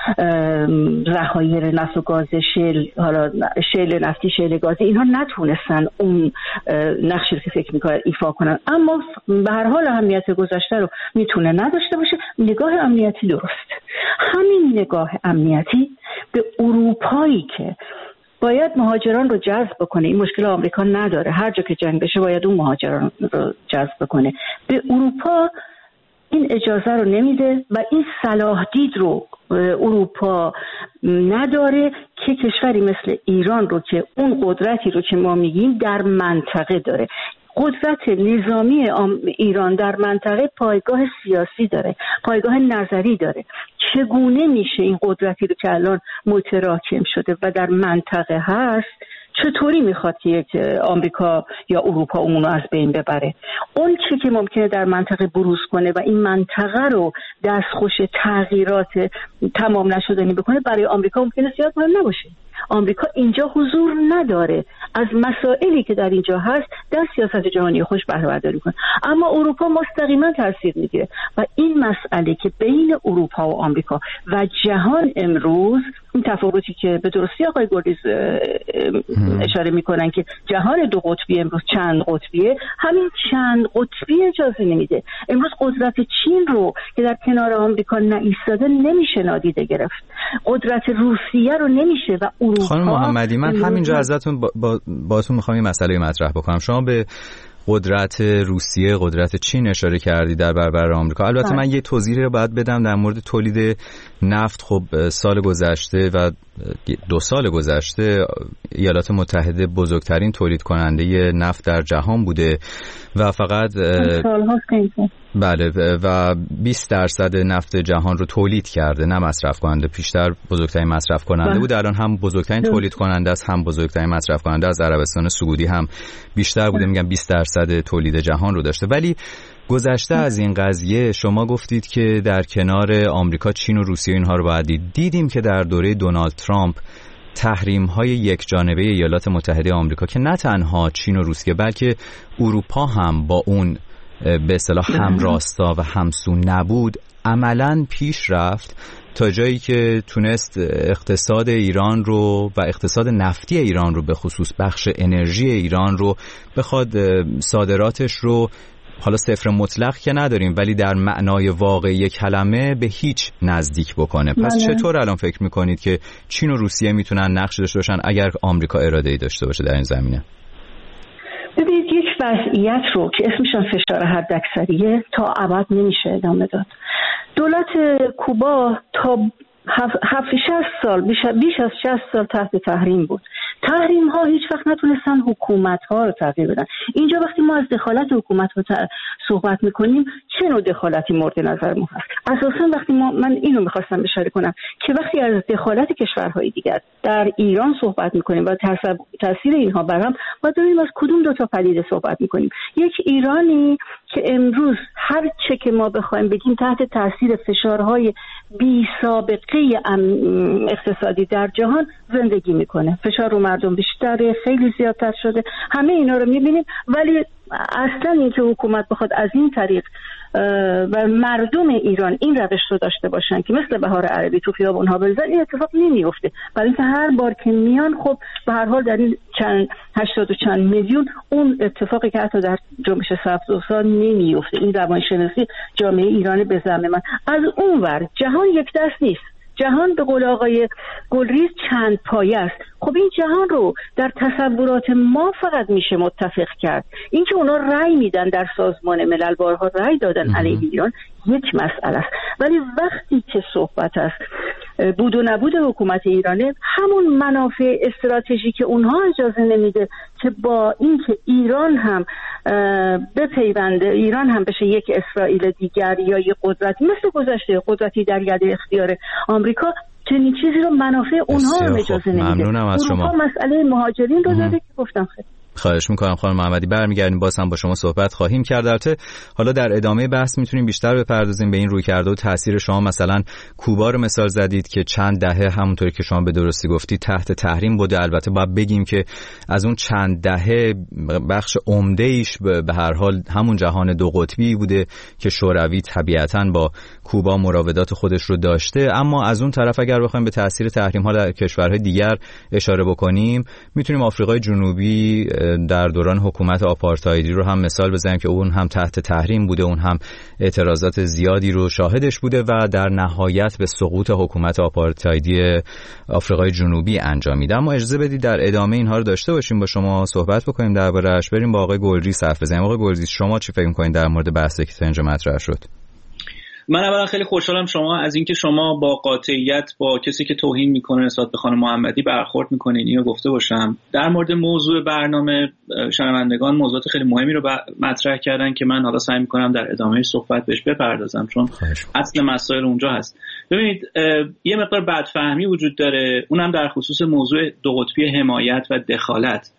ذخایر نفت و گاز حالا شیل نفتی، شیل گازی، اینها نتونستن اون نقشی که فکر میکنن ایفا کنن، اما به هر حال اهمیت گذشته رو میتونه نداشته باشه. نگاه امنیتی درست، همین نگاه امنیتی به اروپایی که باید مهاجران رو جذب بکنه، این مشکل آمریکا نداره، هر جا که جنگ بشه باید اون مهاجران رو جذب بکنه، به اروپا این اجازه رو نمیده و این صلاح دید رو اروپا نداره که کشوری مثل ایران رو که اون قدرتی رو که ما میگیم در منطقه داره. قدرت نظامی ایران در منطقه پایگاه سیاسی داره، پایگاه نظری داره. چگونه میشه این قدرتی رو که الان متراکم شده و در منطقه هست، چطوری میخواد که یک آمریکا یا اروپا اونو از بین ببره؟ اون چی که ممکنه در منطقه بروز کنه و این منطقه رو دستخوش تغییرات تمام نشدنی بکنه، برای آمریکا ممکنه زیاد مهم نباشه. آمریکا اینجا حضور نداره، از مسائلی که در اینجا هست در سیاست جهانی خوش بهره برداری کنه، اما اروپا مستقیما تاثیر میگیره و این مسئله که بین اروپا و آمریکا و جهان امروز، این تفاوتی که به درستی آقای گلریز اشاره میکنن که جهان دو قطبی امروز چند قطبیه، همین چند قطبی اجازه نمیده. امروز قدرت چین رو که در کنار آمریکا نایستاده نمیشه نادیده گرفت، قدرت روسیه رو نمیشه و اروپا. خانم محمدی، من همینجا ازتون باتون میخوام این مسئله مطرح بکنم. شما به قدرت روسیه، قدرت چین اشاره کردی در برابر آمریکا. البته من یه توضیحی رو باید بدم در مورد تولید نفت. خب سال گذشته و 2 سال گذشته ایالات متحده بزرگترین تولید کننده نفت در جهان بوده و فقط بله و 20% نفت جهان رو تولید کرده، نه مصرف کننده. پیشتر بزرگترین مصرف کننده بود، الان هم بزرگترین تولید کننده است، هم بزرگترین مصرف کننده از عربستان سعودی هم بیشتر بوده، میگم 20% تولید جهان رو داشته. ولی گذشته از این قضیه شما گفتید که در کنار آمریکا، چین و روسیه اینها رو باید دیدیم که در دوره دونالد ترامپ تحریم‌های یک جانبه ایالات متحده آمریکا که نه تنها چین و روسیه بلکه اروپا هم با اون به اصطلاح همراستا و همسو نبود، عملاً پیش رفت تا جایی که تونست اقتصاد ایران رو و اقتصاد نفتی ایران رو، به خصوص بخش انرژی ایران رو، بخواد صادراتش رو، حالا صفر مطلق که نداریم ولی در معنای واقعی کلمه، به هیچ نزدیک بکنه. پس چطور الان فکر میکنید که چین و روسیه میتونن نقش داشته باشن اگر آمریکا اراده‌ای داشته باشه در این زمینه؟ ببینید، یک وضعیت رو که اسمشان فشار حداکثریه تا ابد نمیشه ادامه داد. دولت کوبا تا 60 سال، بیش از 60 سال تحت تحریم بود. تحریم ها هیچ وقت نتونستن حکومت ها رو تغییر بدن. اینجا وقتی ما از دخالت حکومت ها صحبت میکنیم، چه نوع دخالتی مورد نظر ما هست؟ اساسا وقتی من اینو میخواستم اشاره کنم که وقتی از دخالت کشورهای دیگر در ایران صحبت میکنیم و تاثیر اینها بر هم، باید ببینیم از کدوم دو تا پدیده صحبت میکنیم. یک ایرانی که امروز هر چه که ما بخوایم بگیم تحت تاثیر فشارهای بی سابقه اقتصادی در جهان زندگی میکنه، فشار رو مردم بیشتره، خیلی زیادتر شده، همه اینا رو میبینیم. ولی اصلا اینکه حکومت بخواد از این طریق و مردم ایران این روش رو داشته باشن که مثل بهار عربی تو خیابون‌ها بریزن، این اتفاق نمیفته. برای اینکه هر بار که میان خب به هر حال در این 80 و چند میلیون اون اتفاقی که حتی در جنبش سبزوسان نمیفته. این روانشناسی جامعه ایران به زعم من. از اون ور جهان یک دست نیست. جهان به قول آقای گلریز چند پایه است. خب این جهان رو در تصورات ما فقط میشه متفق کرد. اینکه اونا رأی میدن در سازمان ملل، بارها رأی دادن علیه ایران، یک مسئله است. ولی وقتی که صحبت است بود و نبود حکومت ایرانه، همون منافع استراتژیک اونها اجازه نمیده که با اینکه ایران هم بپیونده، ایران هم بشه یک اسرائیل دیگر یا یک قدرتی مثل گذشته قدرتی در ید اختیار آمریکا، چنین چیزی رو منافع اونها هم اجازه نمیده. ممنونم از شما. مسئله مهاجرین رو داده که گفتم خیلی. خواهش میکنم خانم محمدی، برمیگردیم باز هم با شما صحبت خواهیم کرد. البته حالا در ادامه بحث میتونیم بیشتر بپردازیم به این رویکرد و تاثیر شما. مثلا کوبا رو مثال زدید که چند دهه همونطوری که شما به درستی گفتید تحت تحریم بوده. البته باید بگیم که از اون چند دهه بخش عمده ایش به هر حال همون جهان دو قطبی بوده که شوروی طبیعتاً با کوبا مراودات خودش رو داشته. اما از اون طرف اگر بخوایم به تاثیر تحریم ها در کشورهای دیگر اشاره بکنیم، میتونیم آفریقای جنوبی در دوران حکومت آپارتایدی رو هم مثال بزنیم که اون هم تحت تحریم بوده، اون هم اعتراضات زیادی رو شاهدش بوده و در نهایت به سقوط حکومت آپارتایدی آفریقای جنوبی انجامید. اما اجازه بدید در ادامه اینها رو داشته باشیم، با شما صحبت بکنیم درباره‌اش. بریم با آقای گلریز حرف بزنیم. آقای گلریز، شما چی فکر می‌کنید در مورد بحثی که تا اینجا مطرح شد؟ من اولا خیلی خوشحالم شما از اینکه شما با قاطعیت با کسی که توهین میکنه نسبت به خانم محمدی برخورد میکنین. اینو گفته باشم. در مورد موضوع برنامه، شنوندگان موضوعات خیلی مهمی رو مطرح کردن که من حالا سعی میکنم در ادامه صحبت بهش بپردازم، چون اصل مسائل اونجا هست. ببینید، یه مقدار بدفهمی وجود داره، اونم در خصوص موضوع دو قطبی حمایت و دخالت.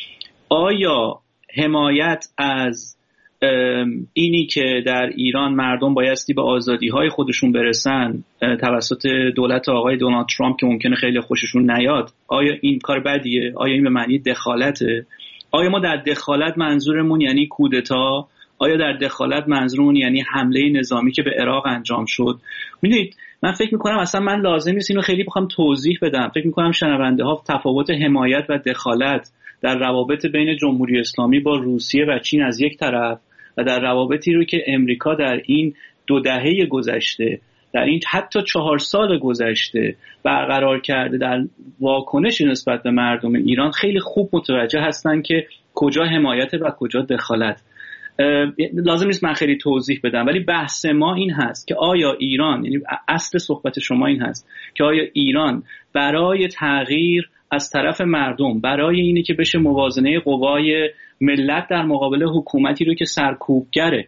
آیا حمایت از اینی که در ایران مردم بایستی به آزادی‌های خودشون برسن توسط دولت آقای دونالد ترامپ که ممکنه خیلی خوششون نیاد، آیا این کار بدیه؟ آیا این به معنی دخالته؟ آیا ما در دخالت منظورمون یعنی کودتا؟ آیا در دخالت منظورمون یعنی حمله نظامی که به عراق انجام شد؟ می‌دونید، من فکر می‌کنم اصلا من لازم نیست اینو خیلی بخوام توضیح بدم. فکر می‌کنم شنونده‌ها تفاوت حمایت و دخالت در روابط بین جمهوری اسلامی با روسیه و چین از یک طرف و در روابطی رو که امریکا در این 2 دهه گذشته، در این حتی 4 سال گذشته برقرار کرده در واکنش نسبت به مردم ایران، خیلی خوب متوجه هستن که کجا حمایت و کجا دخالت. لازم نیست من خیلی توضیح بدم، ولی بحث ما این هست که آیا ایران، یعنی اصل صحبت شما این هست که آیا ایران برای تغییر از طرف مردم، برای اینه که بشه موازنه قوای ملت در مقابل حکومتی رو که سرکوبگره،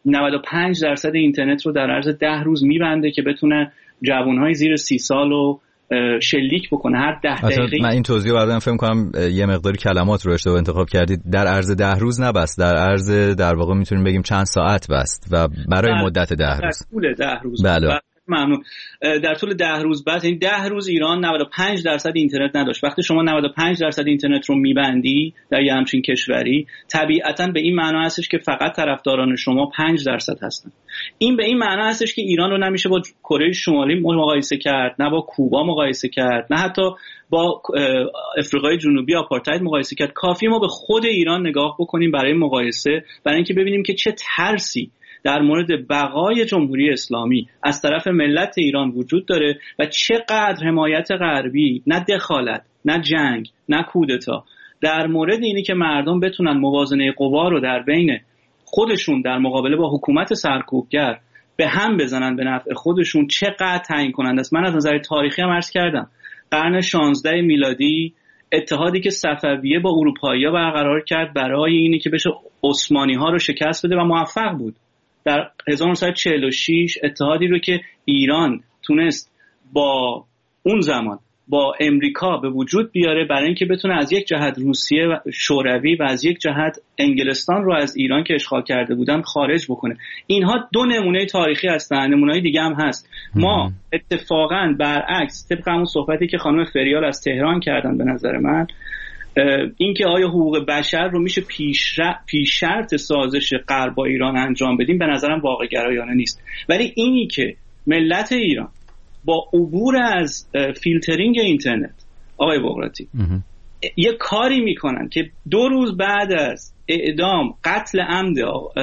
95% اینترنت رو در عرض 10 روز میبنده که بتونه جوانهای زیر 30 سال رو شلیک بکنه هر 10 دقیقه. من این توضیح رو بردم، فکر کنم یه مقداری کلمات رو اشتباه انتخاب کردید. در عرض 10 روز نبست، در عرض در واقع میتونیم بگیم چند ساعت بست و برای مدت 10 روز. در طول 10 روز. بله. ممنون. در طول 10 روز بس، این 10 روز ایران 95% اینترنت نداشت. وقتی شما 95% اینترنت رو میبندی در یه همچین کشوری، طبیعتاً به این معنا هستش که فقط طرفداران شما 5% هستن. این به این معنا هستش که ایران رو نمیشه با کره شمالی مقایسه کرد، نه با کوبا مقایسه کرد، نه حتی با آفریقای جنوبی آپارتاید مقایسه کرد. کافیه ما به خود ایران نگاه بکنیم برای مقایسه، برای اینکه ببینیم که چه ترسی در مورد بقای جمهوری اسلامی از طرف ملت ایران وجود داره و چقدر حمایت غربی، نه دخالت، نه جنگ، نه کودتا، در مورد اینی که مردم بتونن موازنه قوا رو در بین خودشون در مقابله با حکومت سرکوبگر به هم بزنن به نفع خودشون، چقدر تعیین کننده است. من از نظر تاریخی هم عرض کردم، قرن 16 میلادی اتحادی که صفویه با اروپایی‌ها برقرار کرد برای اینی که بشه عثمانی‌ها رو شکست بده و موفق بود. در 1946 اتحادی رو که ایران تونست با اون زمان با امریکا به وجود بیاره برای اینکه بتونه از یک جهت روسیه و شوروی و از یک جهت انگلستان رو از ایران که اشغال کرده بودن خارج بکنه. اینها 2 نمونه تاریخی هستن، نمونه‌های دیگه هم هست. ما اتفاقاً برعکس طبق همون صحبتی که خانم فریال از تهران کردن، به نظر من اینکه آیا حقوق بشر رو میشه پیش شرط سازش غرب با ایران انجام بدیم به نظرم واقع گرایانه نیست. ولی اینی که ملت ایران با عبور از فیلترینگ اینترنت آقای بغراتی یه کاری میکنن که 2 روز بعد از اعدام قتل عمد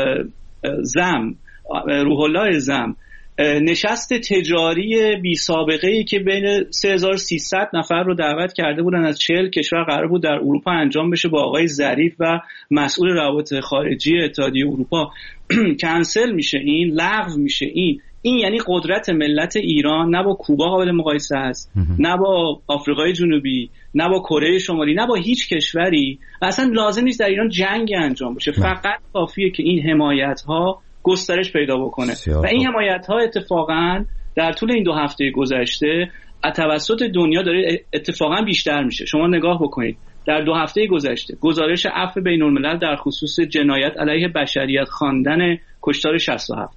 زم روح الله زم نشست تجاری بی سابقه ای که بین 3300 نفر رو دعوت کرده بودن از 40 کشور قرار بود در اروپا انجام بشه با آقای ظریف و مسئول روابط خارجی اتحادیه اروپا کنسل میشه، این لغو میشه. این یعنی قدرت ملت ایران نه با کوبا قابل مقایسه است، نه با آفریقای جنوبی، نه با کره شمالی، نه با هیچ کشوری. اصلا لازم نیست در ایران جنگ انجام بشه، فقط کافیه که این حمایت ها گسترش پیدا بکنه و این حمایت ها اتفاقا در طول این 2 هفته گذشته توسط دنیا داره اتفاقا بیشتر میشه. شما نگاه بکنید در 2 هفته گذشته گزارش عفو بین الملل در خصوص جنایت علیه بشریت خواندن کشتار 67،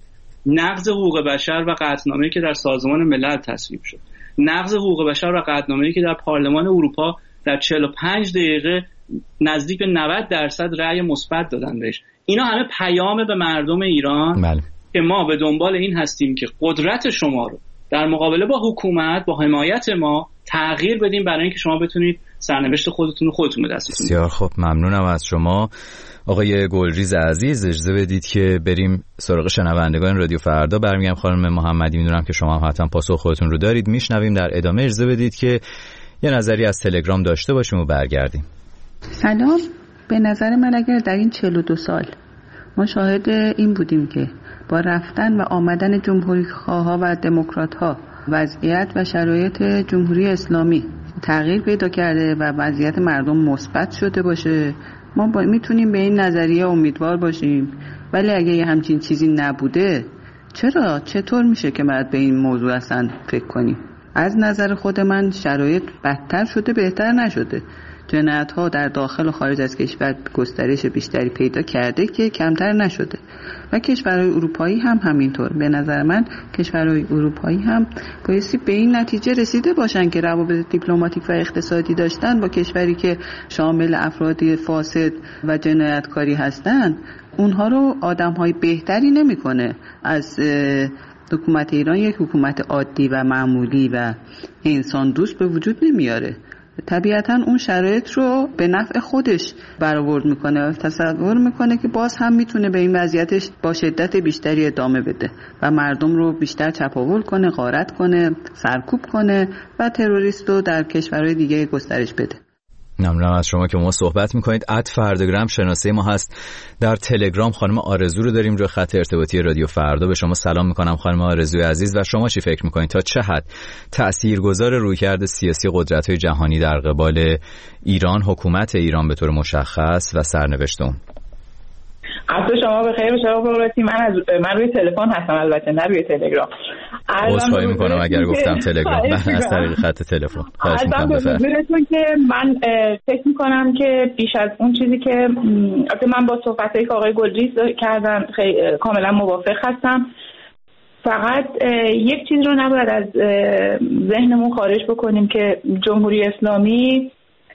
نقض حقوق بشر و قطعنامه‌ای که در سازمان ملل تصویب شد، نقض حقوق بشر و قطعنامه‌ای که در پارلمان اروپا در 45 دقیقه نزدیک به 90% رأی مثبت دادن بهش. اینا همه پیام به مردم ایران که ما به دنبال این هستیم که قدرت شما رو در مقابله با حکومت با حمایت ما تغییر بدیم برای اینکه شما بتونید سرنوشت خودتون به دست بیارید. بسیار خب، ممنونم از شما آقای گلریز عزیز. اجازه بدید که بریم سراغ شنوندگان رادیو فردا. برمیگردم خانم محمدی، میدونم که شما هم حتما پاسخ خودتون رو دارید، میشنویم در ادامه. اجازه بدید که یه نظری از تلگرام داشته باشیم و برگردیم. سلام. به نظر من اگر در این 42 سال ما شاهد این بودیم که با رفتن و آمدن جمهوری‌خواها و دموکرات‌ها وضعیت و شرایط جمهوری اسلامی تغییر پیدا کرده و وضعیت مردم مثبت شده باشه، ما میتونیم به این نظریه امیدوار باشیم. ولی اگه یه همچین چیزی نبوده چطور میشه که باید به این موضوع اصلا فکر کنیم؟ از نظر خود من شرایط بدتر شده، بهتر نشده. جنایت‌ها در داخل و خارج از کشور گسترش بیشتری پیدا کرده که کمتر نشده و کشورهای اروپایی هم همینطور. به نظر من کشورهای اروپایی هم بایستی به این نتیجه رسیده باشن که روابط دیپلماتیک و اقتصادی داشتن با کشوری که شامل افراد فاسد و جنایتکاری هستن اونها رو آدم‌های بهتری نمی‌کنه. از حکومت ایران یک حکومت عادی و معمولی و انسان دوست به وجود نمیاره. طبیعتا اون شرایط رو به نفع خودش برآورد میکنه و تصور میکنه که باز هم میتونه به این وضعیتش با شدت بیشتری ادامه بده و مردم رو بیشتر چپاول کنه، غارت کنه، سرکوب کنه و تروریست رو در کشورهای دیگه گسترش بده. ممنونم از شما که ما صحبت میکنید. @فرداگرام شناسه ما هست. در تلگرام خانم آرزو رو داریم روی خط ارتباطی رادیو فردا. به شما سلام میکنم خانم آرزوی عزیز. و شما چی فکر میکنید تا چه حد تاثیرگذار رویکرد سیاسی قدرت‌های جهانی در قبال ایران، حکومت ایران به طور مشخص و سرنوشت اون؟ عصر شما بخیر باشه آقای بغراتی. من روی تلفن هستم، البته نه روی تلگرام. عذرخواهی میکنم اگر گفتم تلگرام، من از طریق خط تلفن. خواهش میکنم بفرمایید. که من فکر میکنم که بیش از اون چیزی که من با صحبتایی که آقای گلریز کردن کاملا موافق هستم. فقط یک چیز رو نباید از ذهنمون خارج بکنیم که جمهوری اسلامی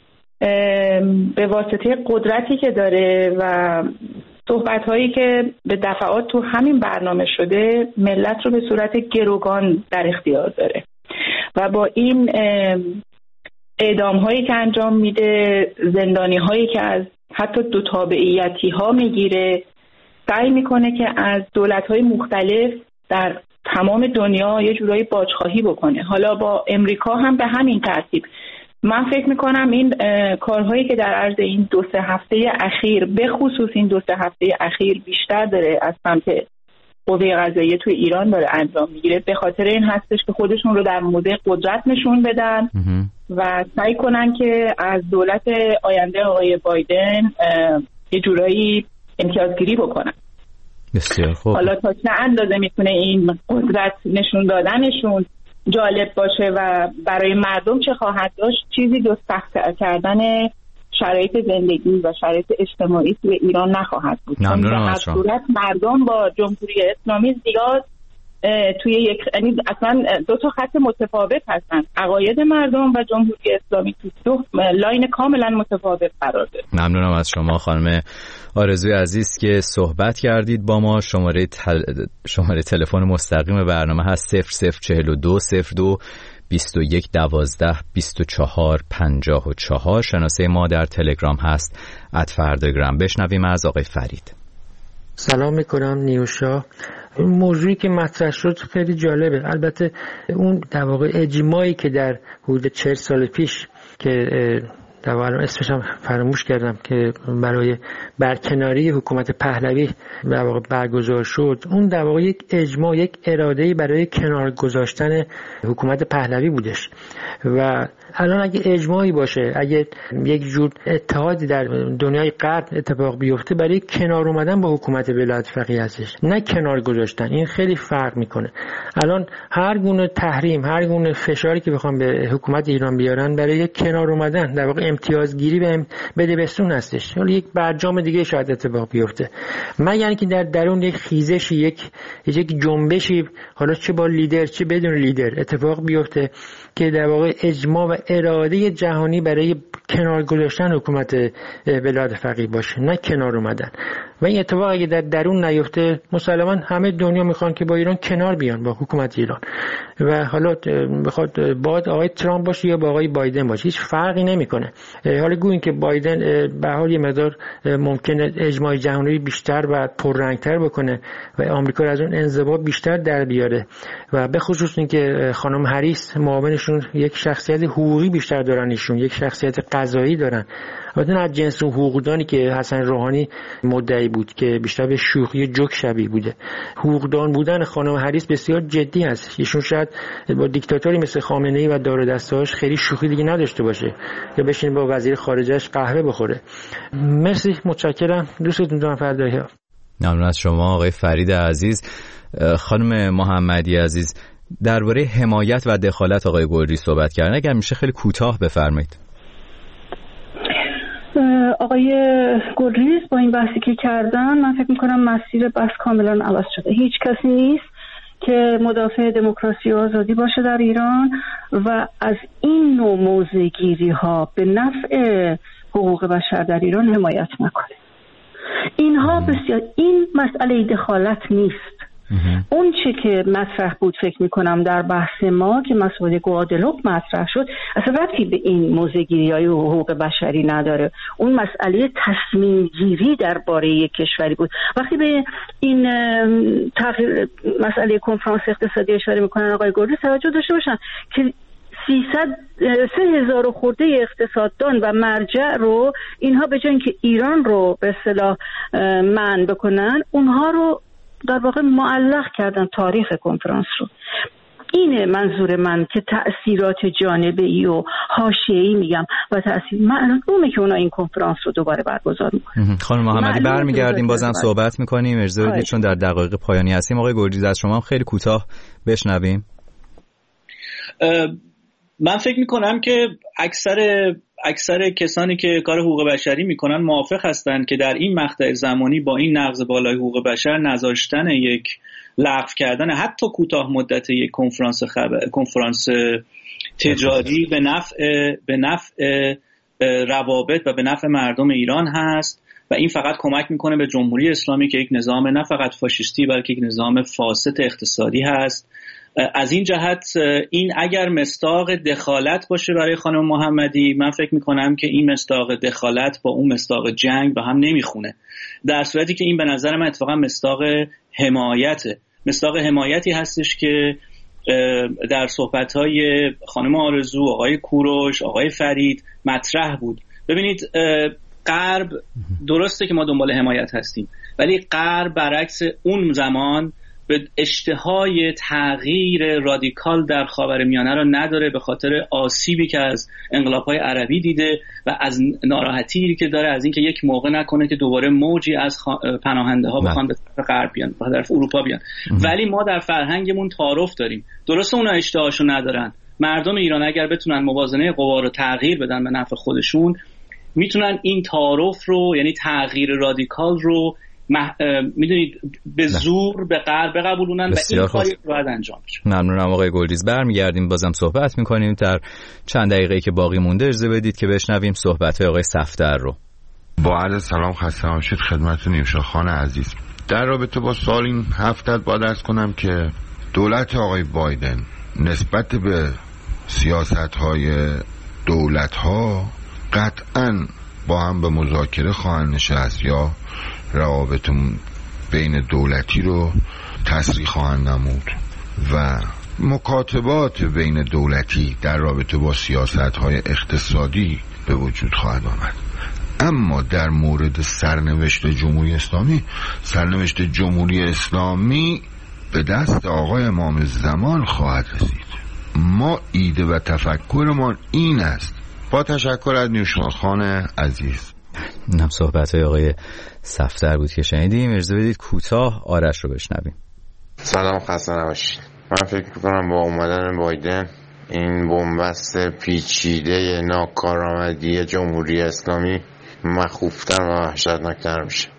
به واسطه قدرتی که داره و صحبت‌هایی که به دفعات تو همین برنامه شده ملت رو به صورت گروگان در اختیار داره و با این اعدام‌هایی که انجام میده، زندانی‌هایی که از حتی 2 تابعیتی‌ها میگیره، سعی میکنه که از دولت‌های مختلف در تمام دنیا یه جورایی باجخواهی بکنه. حالا با امریکا هم به همین ترتیب. من فکر میکنم این کارهایی که در عرض این 2-3 هفته اخیر، به خصوص این 2-3 هفته اخیر بیشتر داره از سمت قوه قضاییه توی ایران داره انجام میگیره، به خاطر این هستش که خودشون رو در موضع قدرت نشون بدن و سعی کنن که از دولت آینده آقای بایدن یه جورایی امتیازگیری بکنن. بسیار خوب. حالا تا چه اندازه میتونه این قدرت نشون دادنشون جالب باشه و برای مردم چه خواهد داشت، چیزی جز سخت کردن شرایط زندگی و شرایط اجتماعی توی ایران نخواهد بود. ممنونم از شما. مردم با جمهوری اسلامی زیاد توی یک، یعنی اصلا دو تا خط متفاوت هستن. عقاید مردم و جمهوری اسلامی تو دو لاین کاملا متفاوت قرار داره. ممنونم از شما خانم آرزوی عزیز که صحبت کردید با ما. شماره تلفن مستقیم برنامه هست 0042 02 21 12 24 54. شناسه ما در تلگرام هست @فرداگرام. بشنویم از آقای فرید. سلام میکنم نیوشا. موضوعی که مطرح شد خیلی جالبه. البته اون در واقع اجماعی که در حدود 40 سال پیش که در واقع اسمش هم فراموش کردم که برای برکناری حکومت پهلوی در واقع برگزار شد، اون در واقع یک اجماع، یک اراده‌ای برای کنار گذاشتن حکومت پهلوی بودش. و الان اگه اجماعی باشه، اگه یک جور اتحادی در دنیای غرب اتفاق بیفته برای کنار اومدن با حکومت ولایت فقیه هستش، نه کنار گذاشتن. این خیلی فرق میکنه. الان هر گونه تحریم، هر گونه فشاری که بخوام به حکومت ایران بیارن برای کنار اومدن، در واقع امتیازگیری به بدبستون هستش. حالا یک برجام دیگه شاید اتفاق بیفته، مگر اینکه در درون یک خیزشی، یک جنبشی، حالا چه با لیدر چه بدون لیدر اتفاق بیفته که در واقع اجماع و اراده جهانی برای کنار گذاشتن حکومت ولایت فقیه باشه، نه کنار اومدن. و این اتفاق اگه در درون نیفته، مسلماً همه دنیا میخوان که با ایران کنار بیان، با حکومت ایران. و حالا بخواد با آقای ترامپ باشه یا با آقای بایدن باشه، هیچ فرقی نمیکنه. حالا گویین که بایدن به حال یه مقدار ممکنه اجماع جهانی بیشتر و پررنگتر بکنه و آمریکا از اون انزوا بیشتر در بیاره، و به خصوص اینکه خانم هریس معاونشون یک شخصیت حقوقی بیشتر دارن، ایشون یک شخصیت قضایی دارن. البته از جنس حقوقدانی که حسن روحانی مدعی بود که بیشتر به شوخی جوک شبیه بوده. حقوقدان بودن خانم هریس بسیار جدی است. ایشون شاید با دیکتاتوری مثل خامنه‌ای و دار و دسته‌اش خیلی شوخی دیگه نداشته باشه یا بشین با وزیر خارجه‌اش قهوه بخوره. مرسی، متشکرم. دوستتون دارم. فرداها. ممنون از شما آقای فرید عزیز. خانم محمدی عزیز، درباره حمایت و دخالت آقای گلریز صحبت کردن. اگر میشه خیلی کوتاه بفرمایید. آقای گلریز با این بحثی که کردن، من فکر میکنم مسیر بحث کاملا عوض شده. هیچ کسی نیست که مدافع دموکراسی و آزادی باشه در ایران و از این نوع موضع‌گیری ها به نفع حقوق بشر در ایران حمایت نکنه. اینها بسیار، این مسئله دخالت نیست. اون چی که مطرح بود فکر میکنم در بحث ما که مسئله گوادلوپ مطرح شد، اصلا ربطی به این موضع‌گیری‌های حقوق بشری نداره. اون مسئله تصمیم گیری درباره یک کشوری بود. وقتی به این مسئله کنفرانس اقتصادی اشاره میکنن آقای گلریز، توجه داشته باشن که 3,000 خورده اقتصاددان و مرجع رو اینها به جای اینکه ایران رو به اصطلاح منع بکنن، اونها رو در واقع معلق کردن تاریخ کنفرانس رو. اینه منظور من که تأثیرات جانبی و حاشیه‌ای میگم و تأثیر معلومه که اونا این کنفرانس رو دوباره برگزار میکنن. خانم محمدی برمیگردیم بازم صحبت میکنیم. اجازه بدید چون در دقایق پایانی هستیم آقای گلریز از شما هم خیلی کوتاه بشنویم. من فکر میکنم که اکثر کسانی که کار حقوق بشری میکنن موافق هستند که در این مقطع زمانی با این نقض بالای حقوق بشر نذاشتن یک لغو کردن حتی کوتاه مدت یک کنفرانس تجاری به نفع روابط و به نفع مردم ایران هست و این فقط کمک میکنه به جمهوری اسلامی که یک نظام نه فقط فاشیستی بلکه یک نظام فاسد اقتصادی هست. از این جهت این اگر مصداق دخالت باشه برای خانم محمدی، من فکر میکنم که این مصداق دخالت با اون مصداق جنگ با هم نمیخونه، در صورتی که این به نظر من اتفاقا مصداق حمایتی هستش که در صحبت‌های خانم آرزو، آقای کوروش، آقای فرید مطرح بود. ببینید غرب درسته که ما دنبال حمایت هستیم، ولی غرب برعکس اون زمان به اشتهای تغییر رادیکال در خاورمیانه را نداره، به خاطر آسیبی که از انقلاب‌های عربی دیده و از ناراحتی که داره از اینکه یک موقع نکنه که دوباره موجی از پناهنده ها بخوان به طرف غرب بیان، به طرف اروپا بیان. ولی ما در فرهنگمون تعارف داریم. درسته اونا اشتهاشو ندارن. مردم ایران اگر بتونن موازنه قوا رو تغییر بدن به نفع خودشون، میتونن این تعارف رو، یعنی تغییر رادیکال رو میدونید به زور به غرب بقبولونن و این کاری باید انجام بشه. ممنونم آقای گلریز. برمیگردیم بازم صحبت میکنیم. در چند دقیقه‌ای که باقی مونده اجازه بدید که بشنویم صحبت‌های آقای صفدر رو. با عرض سلام خسته باشید خدمت نیوشا خان عزیز. در رابطه با سال این هفته باید عرض کنم که دولت آقای بایدن نسبت به سیاست‌های دولت‌ها قطعاً با هم به مذاکره خواهند نشست یا روابط بین دولتی رو تسریع خواهند نمود و مکاتبات بین دولتی در رابطه با سیاست‌های اقتصادی به وجود خواهد آمد. اما در مورد سرنوشت جمهوری اسلامی به دست آقای امام زمان خواهد رسید. ما ایده و تفکرمان این است. با تشکر از نیوشا خان عزیز. اینم صحبت‌های آقای صفدر بود که شنیدیم. اجازه بدید کوتاه آرش رو بشنویم. سلام، خسته نباشید. من فکر می‌کنم با اومدن بایدن این بنبست پیچیده ناکارآمدی جمهوری اسلامی مخوفتر و وحشتناکتر میشه.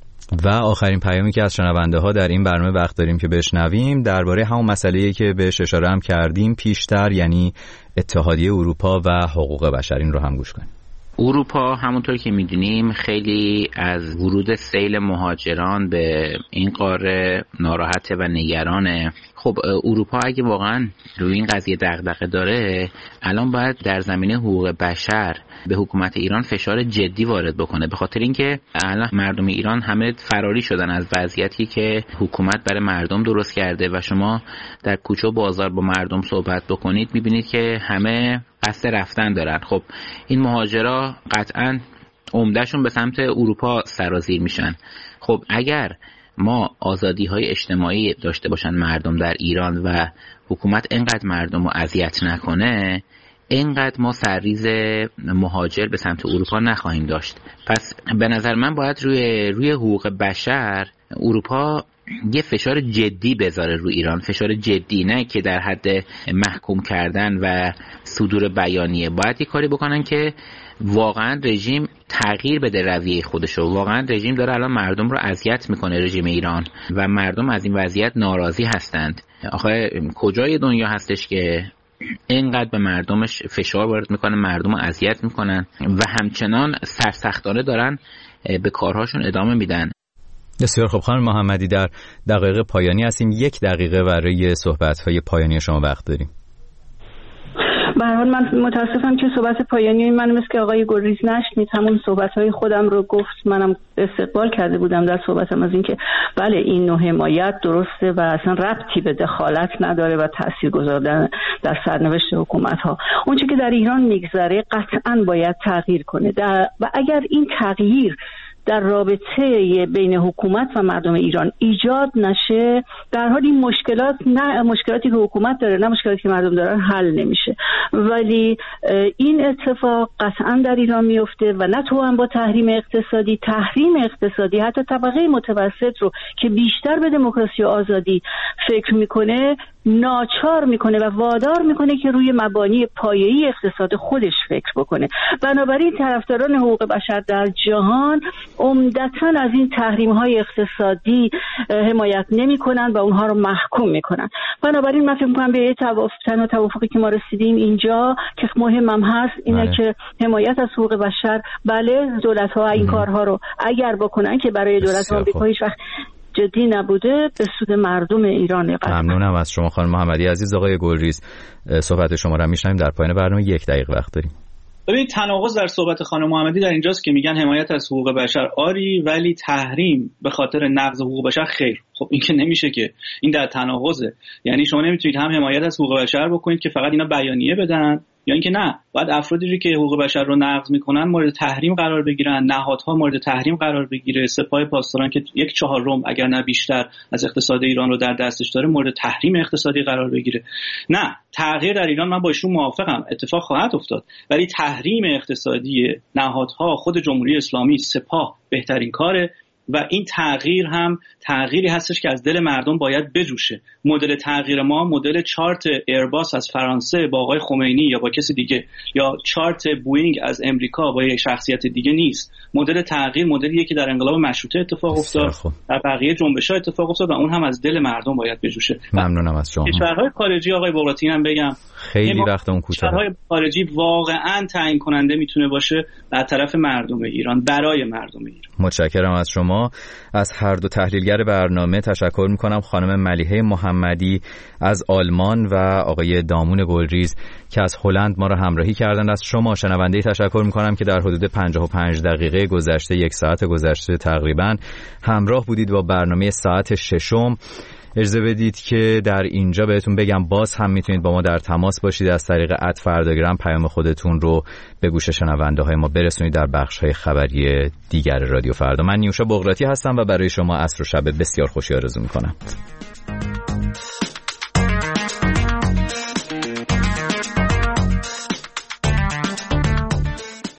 و آخرین پیامی که از شنونده ها در این برنامه وقت داریم که بشنویم درباره همون مسئله‌ای که بهش اشاره هم کردیم پیشتر، یعنی اتحادیه اروپا و حقوق بشر. این رو هم گوش کنیم. اروپا همونطور که میدونیم خیلی از ورود سیل مهاجران به این قاره ناراحته و نگرانه. خب اروپا اگه واقعا روی این قضیه دغدغه داره الان باید در زمینه حقوق بشر به حکومت ایران فشار جدی وارد بکنه، به خاطر اینکه الان مردم ایران همه فراری شدن از وضعیتی که حکومت برای مردم درست کرده و شما در کوچه و بازار با مردم صحبت بکنید میبینید که همه قصد رفتن دارن. خب این مهاجرا قطعاً عمدهشون به سمت اروپا سرازیر میشن. خب اگر ما آزادی‌های اجتماعی داشته باشن مردم در ایران و حکومت اینقدر مردم رو اذیت نکنه، اینقدر ما سرریز مهاجر به سمت اروپا نخواهیم داشت. پس به نظر من باید روی حقوق بشر اروپا یه فشار جدی بذاره روی ایران، فشار جدی، نه که در حد محکوم کردن و صدور بیانیه. باید یه کاری بکنن که واقعا رژیم تغییر بده رویه خودشو. واقعا رژیم داره الان مردم رو اذیت میکنه، رژیم ایران، و مردم از این وضعیت ناراضی هستند. آخه کجای دنیا هستش که اینقدر به مردمش فشار وارد میکنن، مردم رو اذیت میکنن و همچنان سرسختانه دارن به کارهاشون ادامه میدن. بسیار خب خانم محمدی، در دقایق پایانی هستیم. 1 دقیقه برای صحبت‌های پایانی شما وقت داریم. به هر حال من متاسفم که صحبت پایانی من مثل که آقای گلریز نشنید. همون صحبت‌های خودم رو گفت، منم استقبال کرده بودم در صحبتم از اینکه بله این نوع حمایت درسته و اصلا ربطی به دخالت نداره و تأثیر گذاشتن در سرنوشت حکومت‌ها. اون چیزی که در ایران میگذره قطعاً باید تغییر کنه و اگر این تغییر در رابطه بین حکومت و مردم ایران ایجاد نشه، در حال این مشکلات، نه مشکلاتی که حکومت داره نه مشکلاتی که مردم دارن، حل نمیشه. ولی این اتفاق قطعا در ایران میفته و نه تو هم با تحریم اقتصادی حتی طبقه متوسط رو که بیشتر به دموکراسی و آزادی فکر میکنه ناچار میکنه و وادار میکنه که روی مبانی پایه‌ای اقتصاد خودش فکر بکنه. بنابراین طرفداران حقوق بشر در جهان عمدتاً از این تحریم‌های اقتصادی حمایت نمی‌کنن و اونها رو محکوم می‌کنن. بنابراین من فکر می‌کنم به توافقی که ما رسیدیم اینجا که مهمم هست اینه که حمایت از حقوق بشر، بله دولت‌ها این کارها رو اگر بکنن که برای دولت آمریکا هیچ وقت جدی نبوده، به سود مردم ایران. ممنونم از شما خانم محمدی عزیز. آقای گلریز صحبت شما را میشنویم. در پایان برنامه 1 دقیقه وقت داریم. ببینید تناقض در صحبت خانم محمدی در اینجاست که میگن حمایت از حقوق بشر آری ولی تحریم به خاطر نقض حقوق بشر خیر. خب این که نمیشه، که این در تناقضه. یعنی شما نمیتونید هم حمایت از حقوق بشر بکنید که فقط اینا بیانیه بدن، یا اینکه نه، باید افرادی که حقوق بشر رو نقض میکنن مورد تحریم قرار بگیرن، نهادها مورد تحریم قرار بگیره، سپاه پاسداران که 1/4 اگر نه بیشتر از اقتصاد ایران رو در دستش داره مورد تحریم اقتصادی قرار بگیره. نه، تغییر در ایران من با ایشون موافقم، اتفاق خواهد افتاد، ولی تحریم اقتصادی نهادها، خود جمهوری اسلامی، سپاه بهترین کاره. و این تغییر هم تغییری هستش که از دل مردم باید بجوشه. مدل تغییر ما مدل چارت ایرباس از فرانسه با آقای خمینی یا با کسی دیگه، یا چارت بوئینگ از امریکا با یک شخصیت دیگه نیست. مدل تغییر مدلیه که در انقلاب مشروطه اتفاق افتاد، در بقیه جنبش‌ها اتفاق افتاد و اون هم از دل مردم باید بجوشه. ممنونم از شما. کشورهای خارجی آقای بغراتی هم بگم خیلی وقتمون کوتاهه. کشورهای خارجی واقعاً تعیین کننده میتونه باشه در طرف مردم ایران، برای مردم ایران. متشکرم از شما. از هر دو تحلیلگر برنامه تشکر میکنم، خانم ملیحه محمدی از آلمان و آقای دامون گلریز که از هلند ما را همراهی کردند. از شما شنونده تشکر میکنم که در حدود 55 دقیقه گذشته، 1 ساعت گذشته تقریبا همراه بودید با برنامه ساعت ششم. اجازه بدید که در اینجا بهتون بگم باز هم میتونید با ما در تماس باشید، از طریق @فرداگرام پیام خودتون رو به گوش شنونده های ما برسونید در بخش های خبری دیگر رادیو فردا. من نیوشا بغراتی هستم و برای شما عصر و شب بسیار خوشی آرزو میکنم.